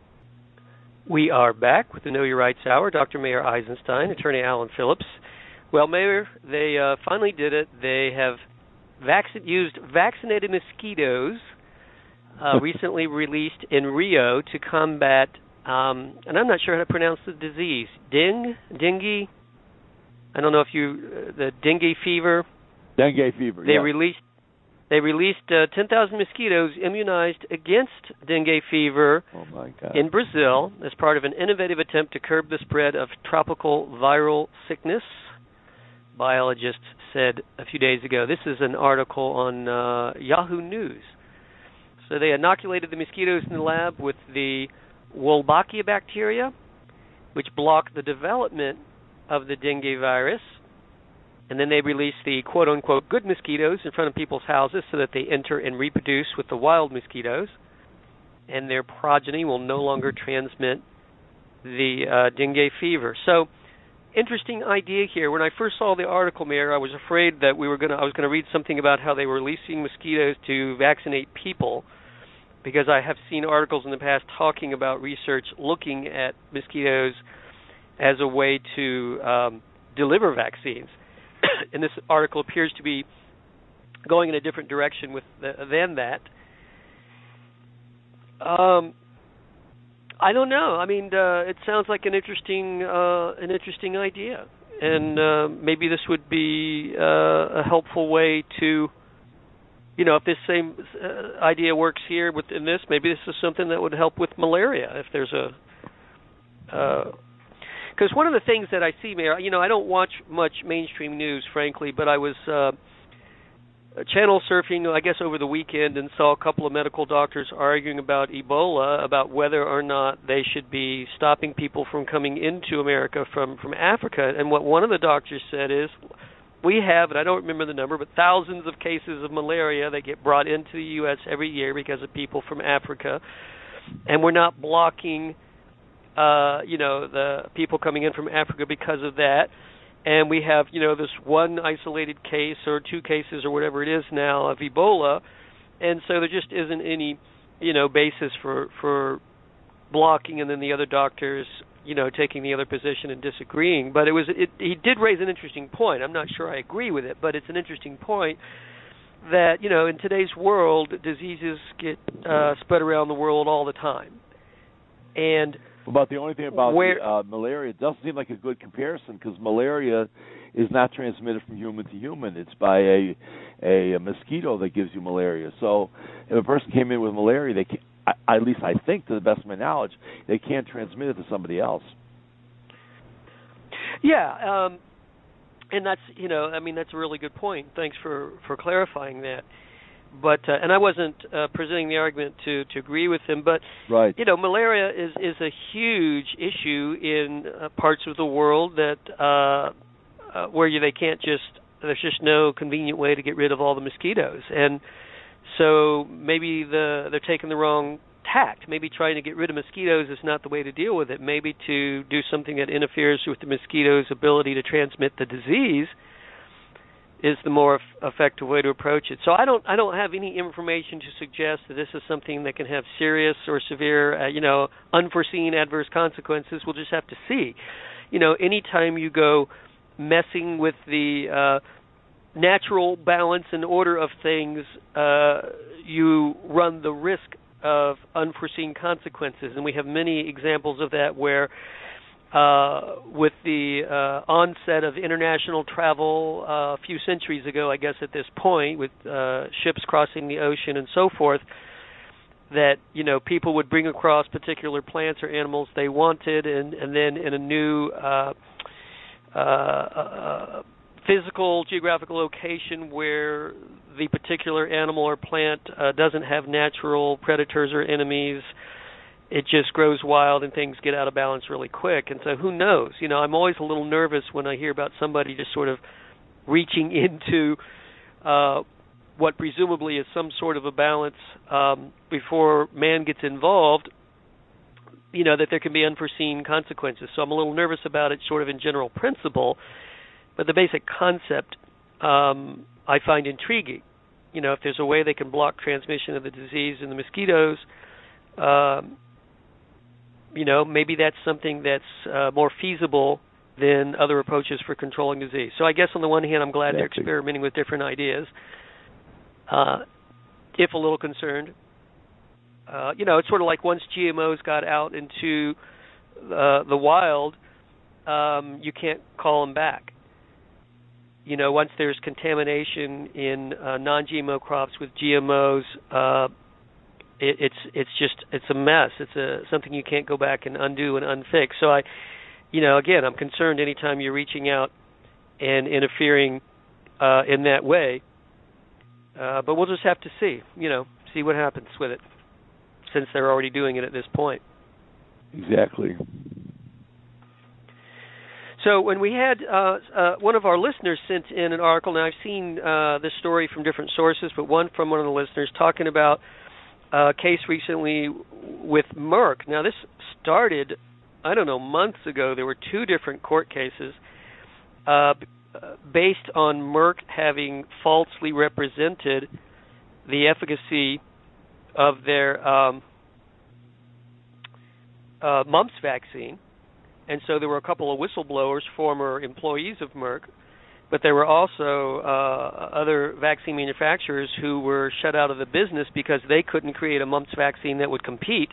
We are back with the Know Your Rights Hour. Doctor Mayer Eisenstein, Attorney Alan Phillips. Well, Mayor, they uh, finally did it. They have vac- used vaccinated mosquitoes uh, recently released in Rio to combat, um, and I'm not sure how to pronounce the disease, ding, dengue. I don't know if you, uh, the dengue fever. Dengue fever, They yeah. released They released uh, ten thousand mosquitoes immunized against dengue fever oh my God. in Brazil as part of an innovative attempt to curb the spread of tropical viral sickness, biologists said a few days ago. This is an article on uh, Yahoo News. So they inoculated the mosquitoes in the lab with the Wolbachia bacteria, which block the development of the dengue virus. And then they release the quote-unquote good mosquitoes in front of people's houses so that they enter and reproduce with the wild mosquitoes, and their progeny will no longer transmit the uh, dengue fever. So, interesting idea here. When I first saw the article, Mayor, I was afraid that we were going to. I was going to read something about how they were releasing mosquitoes to vaccinate people, because I have seen articles in the past talking about research looking at mosquitoes as a way to um, deliver vaccines. And this article appears to be going in a different direction with the, than that. Um, I don't know. I mean, uh, it sounds like an interesting, uh, an interesting idea, and uh, maybe this would be uh, a helpful way to, you know, if this same uh, idea works here within this, maybe this is something that would help with malaria. If there's a uh, Because one of the things that I see, Mayor, you know, I don't watch much mainstream news, frankly, but I was uh, channel surfing, I guess, over the weekend and saw a couple of medical doctors arguing about Ebola, about whether or not they should be stopping people from coming into America from, from Africa. And what one of the doctors said is, we have, and I don't remember the number, but thousands of cases of malaria that get brought into the U S every year because of people from Africa, and we're not blocking Uh, you know, the people coming in from Africa because of that. And we have, you know, this one isolated case or two cases or whatever it is now of Ebola. And so there just isn't any, you know, basis for, for blocking, and then the other doctors, you know, taking the other position and disagreeing. But it was, it, he did raise an interesting point. I'm not sure I agree with it, but it's an interesting point that, you know, in today's world, diseases get uh, spread around the world all the time. And But the only thing about Where, the, uh, malaria, it doesn't seem like a good comparison, because malaria is not transmitted from human to human. It's by a, a a mosquito that gives you malaria. So if a person came in with malaria, they I, at least I think, to the best of my knowledge, they can't transmit it to somebody else. Yeah, um, and that's, you know, I mean, that's a really good point. Thanks for, for clarifying that. But uh, and I wasn't uh, presenting the argument to, to agree with him, but right. you know, malaria is, is a huge issue in uh, parts of the world that uh, uh, where you, they can't just there's just no convenient way to get rid of all the mosquitoes, and so maybe the they're taking the wrong tact. Maybe trying to get rid of mosquitoes is not the way to deal with it. Maybe to do something that interferes with the mosquito's ability to transmit the disease is the more effective way to approach it. So I don't I don't have any information to suggest that this is something that can have serious or severe, uh, you know, unforeseen adverse consequences. We'll just have to see. You know, anytime you go messing with the uh, natural balance and order of things, uh, you run the risk of unforeseen consequences. And we have many examples of that where Uh, with the uh, onset of international travel uh, a few centuries ago, I guess at this point, with uh, ships crossing the ocean and so forth, that, you know, people would bring across particular plants or animals they wanted, and, and then in a new uh, uh, uh, physical, geographical location where the particular animal or plant uh, doesn't have natural predators or enemies, it just grows wild and things get out of balance really quick. And so who knows? You know, I'm always a little nervous when I hear about somebody just sort of reaching into uh, what presumably is some sort of a balance um, before man gets involved, you know, that there can be unforeseen consequences. So I'm a little nervous about it sort of in general principle, but the basic concept um, I find intriguing. You know, if there's a way they can block transmission of the disease in the mosquitoes, um, you know, maybe that's something that's uh, more feasible than other approaches for controlling disease. So I guess on the one hand, I'm glad exactly. they're experimenting with different ideas. Uh, if a little concerned. Uh, you know, it's sort of like once G M Os got out into uh, the wild, um, you can't call them back. You know, once there's contamination in uh, non-G M O crops with G M Os, uh, It, it's it's just it's a mess. It's a something you can't go back and undo and unfix. So I, you know, again, I'm concerned anytime you're reaching out and interfering uh, in that way. Uh, but we'll just have to see, you know, see what happens with it, since they're already doing it at this point. Exactly. So when we had uh, uh, one of our listeners sent in an article, and I've seen uh, this story from different sources, but one from one of the listeners talking about a case recently with Merck. Now, this started, I don't know, months ago. There were two different court cases uh, based on Merck having falsely represented the efficacy of their um, uh, mumps vaccine. And so there were a couple of whistleblowers, former employees of Merck, but there were also uh, other vaccine manufacturers who were shut out of the business because they couldn't create a mumps vaccine that would compete.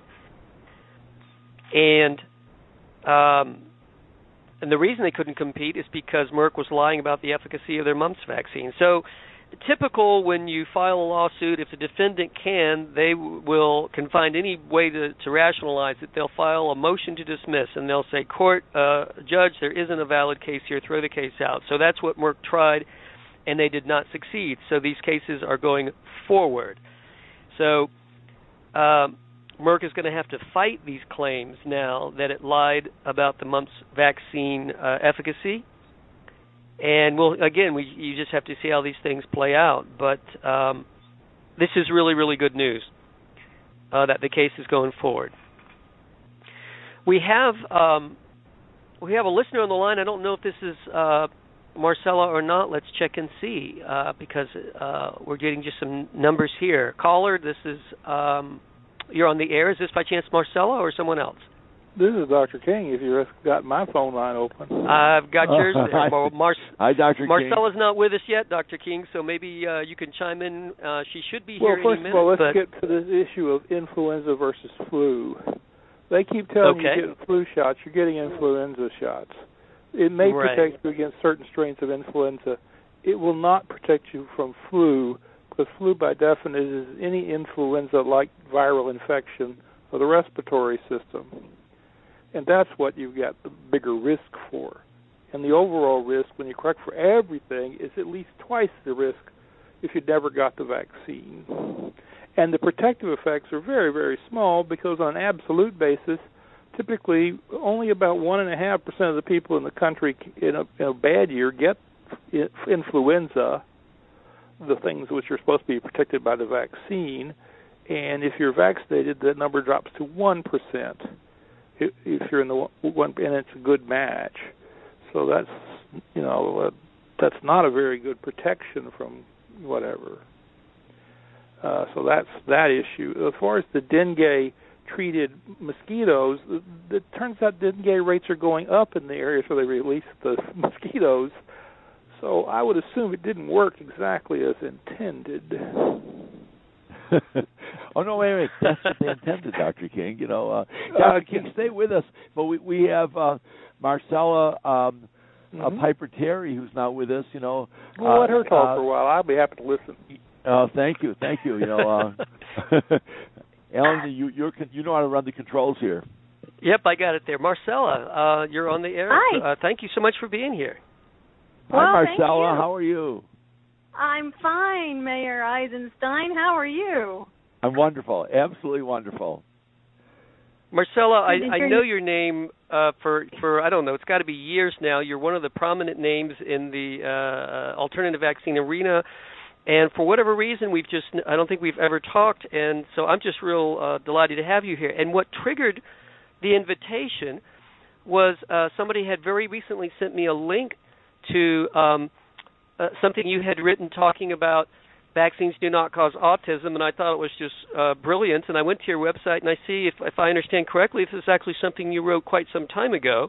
And um, and the reason they couldn't compete is because Merck was lying about the efficacy of their mumps vaccine. So typical when you file a lawsuit, if the defendant can, they will can find any way to, to rationalize it. They'll file a motion to dismiss, and they'll say, court, uh, judge, there isn't a valid case here, throw the case out. So that's what Merck tried, and they did not succeed. So these cases are going forward. So um, Merck is going to have to fight these claims now that it lied about the mumps vaccine uh, efficacy. And we'll again, we you just have to see how these things play out. But um, this is really, really good news uh, that the case is going forward. We have um, we have a listener on the line. I don't know if this is uh, Marcella or not. Let's check and see uh, because uh, we're getting just some numbers here. Caller, this is um, you're on the air. Is this by chance Marcella or someone else? This is Doctor King, if you've got my phone line open. I've got yours. Hi, Mar- Hi Doctor Marcella's King. not with us yet, Doctor King, so maybe uh, you can chime in. Uh, she should be well, here first any minute. Well, first of all, let's but... get to this issue of influenza versus flu. They keep telling okay. you you're getting flu shots. You're getting influenza shots. It may right. protect you against certain strains of influenza. It will not protect you from flu Because flu, by definition, is any influenza-like viral infection of the respiratory system. And that's what you've got the bigger risk for. And the overall risk, when you correct for everything, is at least twice the risk if you never got the vaccine. And the protective effects are very, very small because on an absolute basis, typically only about one point five percent of the people in the country in a, in a bad year get influenza, the things which are supposed to be protected by the vaccine. And if you're vaccinated, that number drops to one percent if, if you're in the one, and it's a good match. So that's, you know, uh, that's not a very good protection from whatever. Uh, so that's that issue. As far as the dengue-treated mosquitoes, it, it turns out dengue rates are going up in the areas where they release the mosquitoes. So I would assume it didn't work exactly as intended. Oh, no, wait, wait. That's what they intended, Doctor King. You know, uh, Doctor Uh, King, stay with us. But we, we have uh, Marcella um, mm-hmm. uh, Piper Terry, who's not with us. You know, We'll uh, let her talk uh, for a while. I'll be happy to listen. Oh, uh, thank you, thank you. You know, uh, Alan, you you're, you know how to run the controls here. Yep, I got it there. Marcella, uh, you're on the air. Hi. Uh, thank you so much for being here. Well, Hi, thank Marcella. you. How are you? I'm fine, Mayor Eisenstein. How are you? I'm wonderful, absolutely wonderful. Marcella, I, Good to I hear know you. your name uh, for, for, I don't know, it's got to be years now. You're one of the prominent names in the uh, alternative vaccine arena. And for whatever reason, we've just, I don't think we've ever talked. And so I'm just real uh, delighted to have you here. And what triggered the invitation was uh, somebody had very recently sent me a link to um, uh, something you had written talking about vaccines do not cause autism, and I thought it was just uh, brilliant. And I went to your website, and I see, if, if I understand correctly, this is actually something you wrote quite some time ago.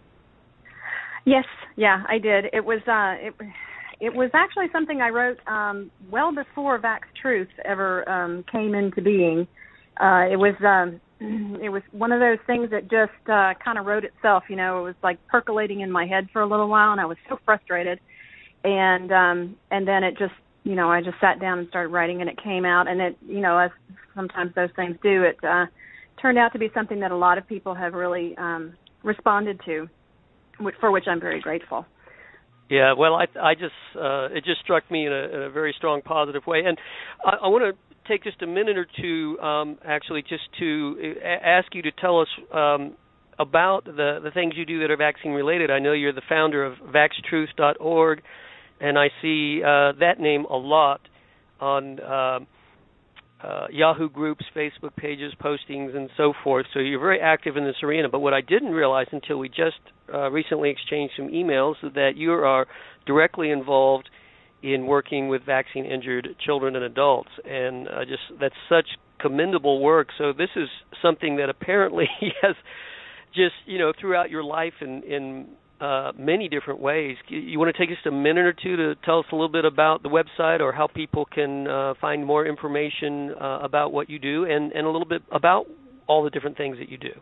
Yes, yeah, I did. It was uh, it, it was actually something I wrote um, well before Vax Truth ever um, came into being. Uh, it was um, it was one of those things that just uh, kind of wrote itself. You know, it was like percolating in my head for a little while, and I was so frustrated. And um, and then it just, you know, I just sat down and started writing, and it came out. And it, you know, as sometimes those things do, it uh, turned out to be something that a lot of people have really um, responded to, which, for which I'm very grateful. Yeah, well, I, I just uh, it just struck me in a, in a very strong, positive way, and I, I want to take just a minute or two, um, actually, just to ask you to tell us um, about the the things you do that are vaccine related. I know you're the founder of vax truth dot org. And I see uh, that name a lot on uh, uh, Yahoo groups, Facebook pages, postings, and so forth. So you're very active in this arena. But what I didn't realize until we just uh, recently exchanged some emails is that you are directly involved in working with vaccine-injured children and adults. And uh, just that's such commendable work. So this is something that apparently has just, you know, throughout your life in, in Uh, many different ways. You want to take just a minute or two to tell us a little bit about the website or how people can uh, find more information uh, about what you do and, and a little bit about all the different things that you do?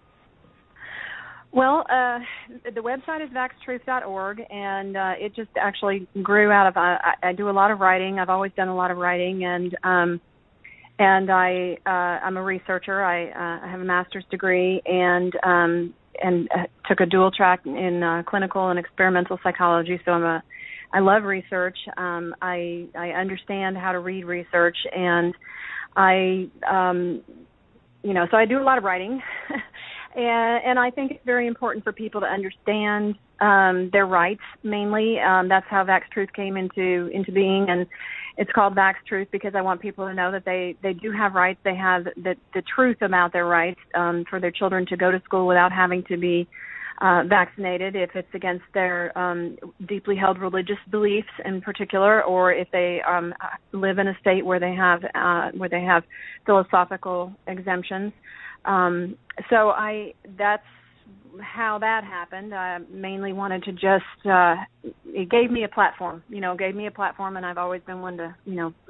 Well, uh, the website is vax truth dot org, and uh, it just actually grew out of, I, I do a lot of writing. I've always done a lot of writing, and um, and I, uh, I'm a researcher. I, uh, I have a master's degree, and um, and uh, took a dual track in uh, clinical and experimental psychology. So I'm a, I love research. Um, I I understand how to read research, and I, um, you know, so I do a lot of writing, and and I think it's very important for people to understand um, their rights. Mainly, um, that's how Vax Truth came into into being, and it's called Vax Truth because I want people to know that they, they do have rights. They have the, the truth about their rights um, for their children to go to school without having to be uh, vaccinated if it's against their um, deeply held religious beliefs in particular, or if they um, live in a state where they have uh, where they have philosophical exemptions. Um, so I that's how that happened. I mainly wanted to just, uh, it gave me a platform, you know, gave me a platform, and I've always been one to, you know,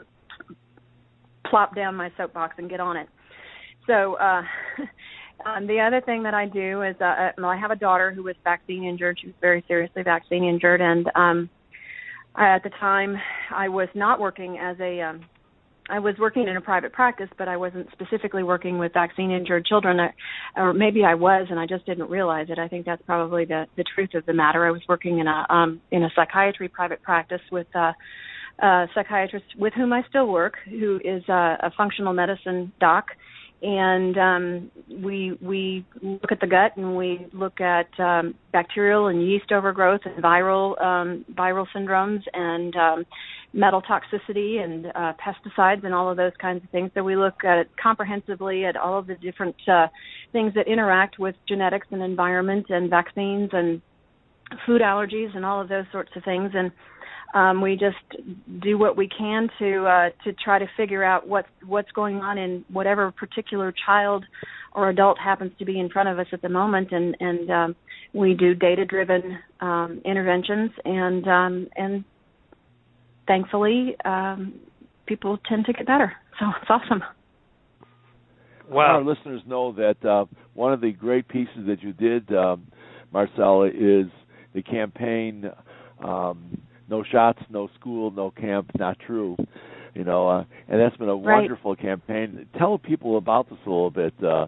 plop down my soapbox and get on it. So uh, um, the other thing that I do is, uh, well, I have a daughter who was vaccine injured. She was very seriously vaccine injured, and um, I, at the time I was not working as a um, I was working in a private practice, but I wasn't specifically working with vaccine-injured children, or maybe I was, and I just didn't realize it. I think that's probably the, the truth of the matter. I was working in a um, in a psychiatry private practice with uh, a psychiatrist with whom I still work, who is a, a functional medicine doc, and um, we we look at the gut and we look at um, bacterial and yeast overgrowth and viral um, viral syndromes and um, metal toxicity and uh, pesticides and all of those kinds of things. So we look at it comprehensively at all of the different uh, things that interact with genetics and environment and vaccines and food allergies and all of those sorts of things. And um, we just do what we can to uh, to try to figure out what what's going on in whatever particular child or adult happens to be in front of us at the moment. And and um, we do data-driven um, interventions and um, and thankfully, um, people tend to get better. So it's awesome. Wow. Our listeners know that uh, one of the great pieces that you did, um, Marcella, is the campaign, um, No Shots, No School, No Camp, Not True. You know, uh, and that's been a right. wonderful campaign. Tell people about this a little bit. Uh,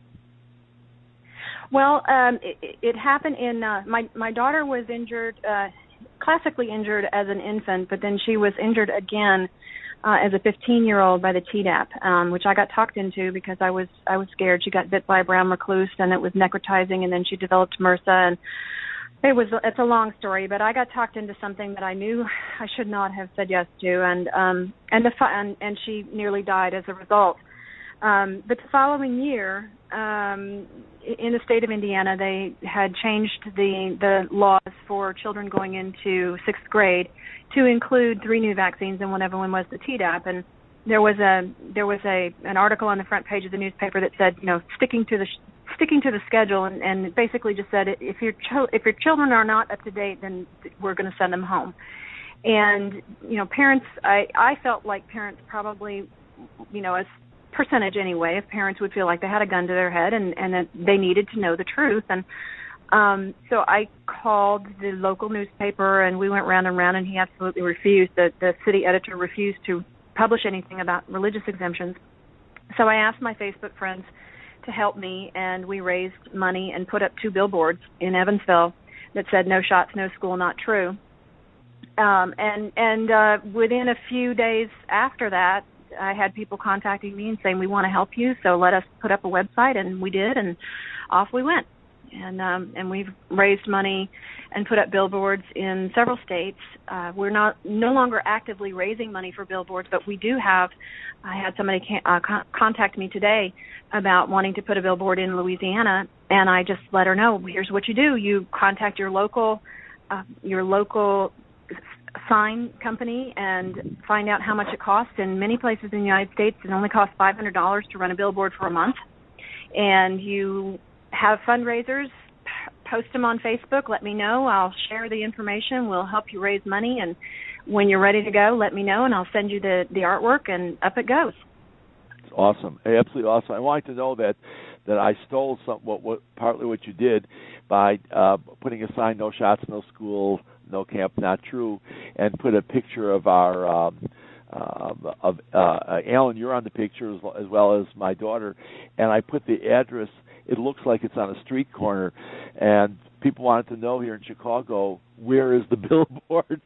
well, um, it, it happened in, uh, my, my daughter was injured, uh, classically injured as an infant, but then she was injured again uh, as a fifteen-year-old by the Tdap, um, which I got talked into because I was I was scared. She got bit by a brown recluse, and it was necrotizing, and then she developed MRSA, and it was it's a long story. But I got talked into something that I knew I should not have said yes to, and um, and the and, and she nearly died as a result. Um, but the following year, um, in the state of Indiana, they had changed the, the laws for children going into sixth grade to include three new vaccines, and one of them was the Tdap. And there was a there was a an article on the front page of the newspaper that said, you know, sticking to the sticking to the schedule, and, and basically just said if your cho- if your children are not up to date, then we're going to send them home. And you know, parents, I I felt like parents probably, you know, as percentage anyway, if parents would feel like they had a gun to their head and, and that they needed to know the truth. And um, so I called the local newspaper, and we went round and round, and he absolutely refused. The, the city editor refused to publish anything about religious exemptions. So I asked my Facebook friends to help me, and we raised money and put up two billboards in Evansville that said, "No shots, no school, not true." Um, and and uh, within a few days after that, I had people contacting me and saying, "We want to help you, so let us put up a website," and we did, and off we went. And um, and we've raised money and put up billboards in several states. Uh, we're not no longer actively raising money for billboards, but we do have. I had somebody can, uh, con- contact me today about wanting to put a billboard in Louisiana, and I just let her know, here's what you do: you contact your local uh, your local sign company and find out how much it costs. In many places in the United States, it only costs five hundred dollars to run a billboard for a month. And you have fundraisers, post them on Facebook, let me know. I'll share the information. We'll help you raise money. And when you're ready to go, let me know, and I'll send you the, the artwork, and up it goes. It's awesome. Absolutely awesome. I wanted to know that that I stole some, what, what partly what you did by uh, putting a sign, "No shots, no school, no camp, not true," and put a picture of our um, uh, of uh, Alan. You're on the picture as, as well as my daughter, and I put the address. It looks like it's on a street corner, and people wanted to know here in Chicago, where is the billboard?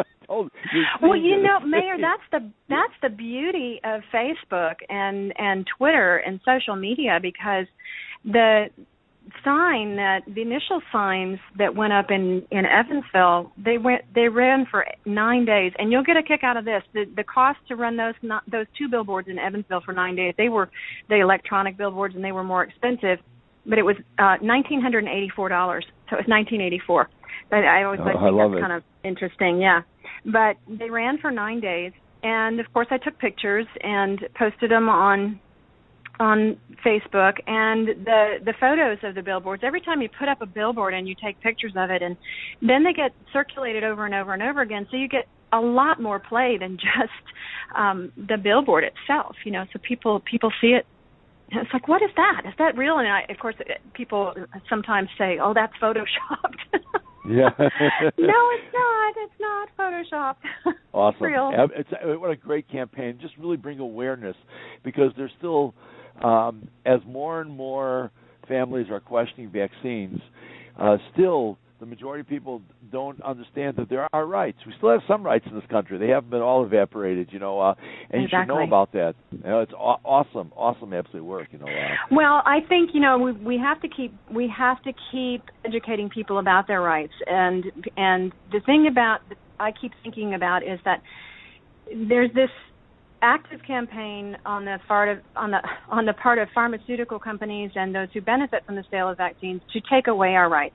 Well, you know, Mayor, that's the that's the beauty of Facebook and and Twitter and social media, because the sign that the initial signs that went up in in Evansville, they went they ran for nine days, and you'll get a kick out of this. The the cost to run those not, those two billboards in Evansville for nine days, they were the electronic billboards, and they were more expensive, but it was uh, nineteen hundred and eighty four dollars. So it was nineteen eighty four. But I always oh, like, think that's it. Kind of interesting, yeah. But they ran for nine days, and of course I took pictures and posted them on. on Facebook, and the the photos of the billboards, every time you put up a billboard and you take pictures of it, and then they get circulated over and over and over again, so you get a lot more play than just um, the billboard itself, you know, so people people see it, and it's like, what is that? Is that real? And I, of course, people sometimes say, oh, that's Photoshopped. Yeah. No, it's not. It's not Photoshopped. Awesome. Real. It's, what a great campaign. Just really bring awareness, because there's still, um, as more and more families are questioning vaccines, uh, still the majority of people don't understand that there are rights. We still have some rights in this country. They haven't been all evaporated, you know, uh, and exactly. you should know about that. You know, it's aw- awesome, awesome, absolute work, you know. Uh, well, I think, you know, we we have to keep we have to keep educating people about their rights, and and the thing about I keep thinking about is that there's this active campaign on the part of on the on the part of pharmaceutical companies and those who benefit from the sale of vaccines to take away our rights.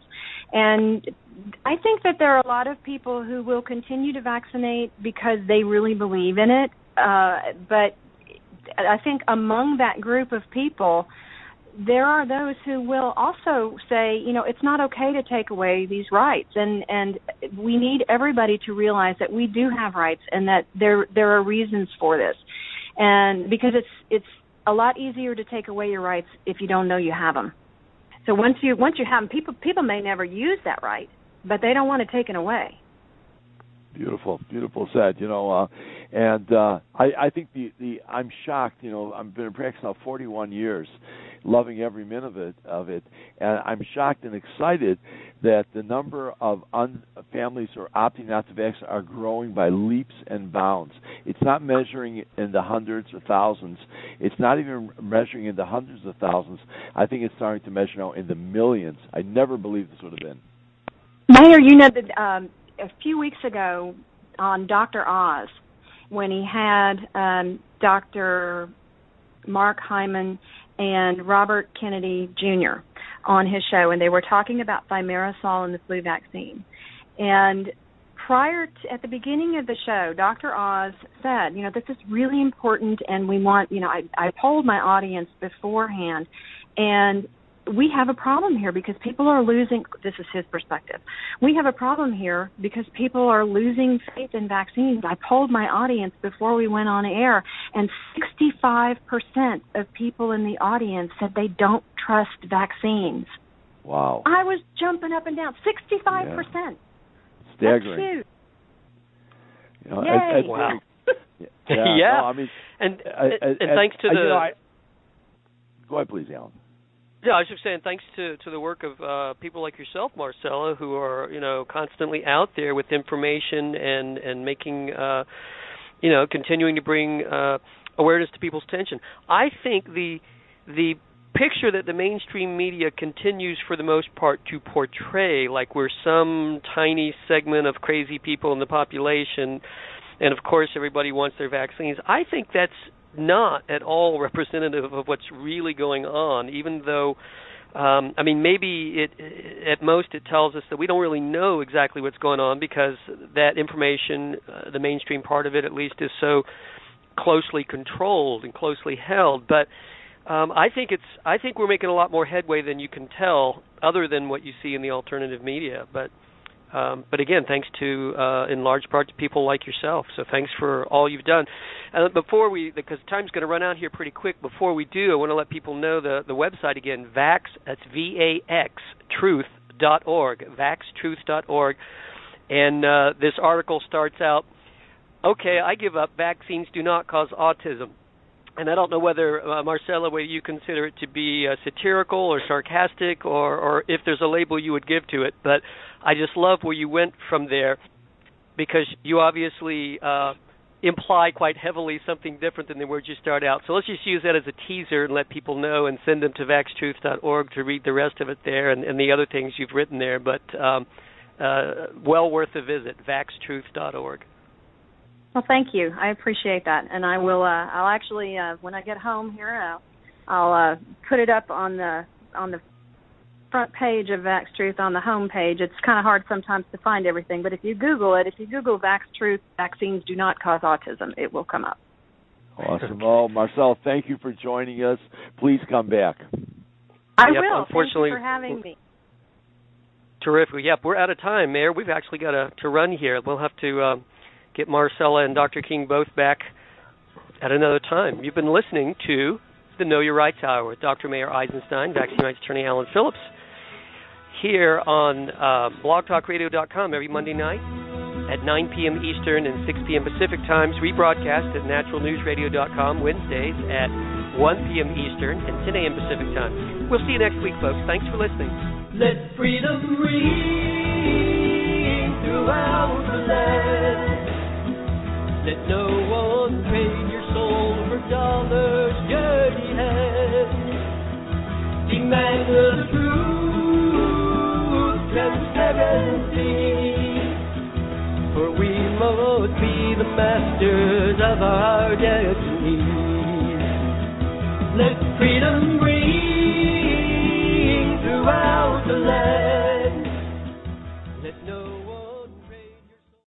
And I think that there are a lot of people who will continue to vaccinate because they really believe in it. Uh, but I think among that group of people, there are those who will also say, you know, it's not okay to take away these rights, and and we need everybody to realize that we do have rights and that there there are reasons for this, and because it's it's a lot easier to take away your rights if you don't know you have them. So once you once you have them, people people may never use that right, but they don't want it taken away. Beautiful, beautiful said. You know, uh, and uh, I, I think the, the I'm shocked. You know, I've been in practice now forty-one years, loving every minute of it. Of it, and I'm shocked and excited that the number of un- families who are opting not to vaccinate are growing by leaps and bounds. It's not measuring in the hundreds or thousands. It's not even measuring in the hundreds of thousands. I think it's starting to measure now in the millions. I never believed this would have been. Mayor, you know that. Um, A few weeks ago on Doctor Oz, when he had um, Doctor Mark Hyman and Robert Kennedy Junior on his show, and they were talking about thimerosal and the flu vaccine. And prior to, at the beginning of the show, Doctor Oz said, you know, this is really important, and we want, you know, I, I polled my audience beforehand, and we have a problem here because people are losing, this is his perspective, we have a problem here because people are losing faith in vaccines. I polled my audience before we went on air, and sixty-five percent of people in the audience said they don't trust vaccines. Wow. I was jumping up and down, sixty-five percent. Yeah. Staggering. That's huge. You know, Yay. I, I, wow. Yeah. yeah. No, I mean, and, I, I, and, and I, thanks to I, the... You know, I, go ahead, please, Alan. Yeah, I was just saying thanks to, to the work of uh, people like yourself, Marcella, who are, you know, constantly out there with information and, and making, uh, you know, continuing to bring uh, awareness to people's attention. I think the the picture that the mainstream media continues for the most part to portray, like we're some tiny segment of crazy people in the population, and of course everybody wants their vaccines, I think that's not at all representative of what's really going on, even though, um, I mean, maybe it, at most it tells us that we don't really know exactly what's going on because that information, uh, the mainstream part of it at least, is so closely controlled and closely held. But um, I think it's, I think we're making a lot more headway than you can tell, other than what you see in the alternative media. But Um, but again, thanks to, uh, in large part, to people like yourself. So thanks for all you've done. Uh, before we, because time's going to run out here pretty quick, before we do, I want to let people know the, the website again, Vax, that's V A X, truth dot org, vax truth dot org. And uh, this article starts out, okay, I give up. Vaccines do not cause autism. And I don't know whether, uh, Marcella, whether you consider it to be uh, satirical or sarcastic, or, or if there's a label you would give to it. But I just love where you went from there, because you obviously uh, imply quite heavily something different than the words you start out. So let's just use that as a teaser and let people know, and send them to vax truth dot org to read the rest of it there, and, and the other things you've written there. But um, uh, well worth a visit, vax truth dot org. Well, thank you. I appreciate that, and I will. Uh, I'll actually, uh, when I get home here, I'll, I'll uh, put it up on the on the front page of Vax Truth on the home page. It's kind of hard sometimes to find everything, but if you Google it, if you Google Vax Truth, vaccines do not cause autism, it will come up. Awesome. Oh, Marcel, thank you for joining us. Please come back. I yep, will. Unfortunately, thank you for having me. Terrific. Yep, we're out of time, Mayor. We've actually got to, to run here. We'll have to uh, get Marcella and Doctor King both back at another time. You've been listening to the Know Your Rights Hour with Doctor Mayor Eisenstein, Vaccine Rights Attorney Alan Phillips, here on uh, blog talk radio dot com every Monday night at nine p.m. Eastern and six p.m. Pacific times, rebroadcast at natural news radio dot com Wednesdays at one p.m. Eastern and ten a.m. Pacific time. We'll see you next week, folks. Thanks for listening. Let freedom ring throughout the land. Let no one trade your soul for dollars, dirty hands. Demand the truth, transparency, for we must be the masters of our destiny. Let freedom ring throughout the land.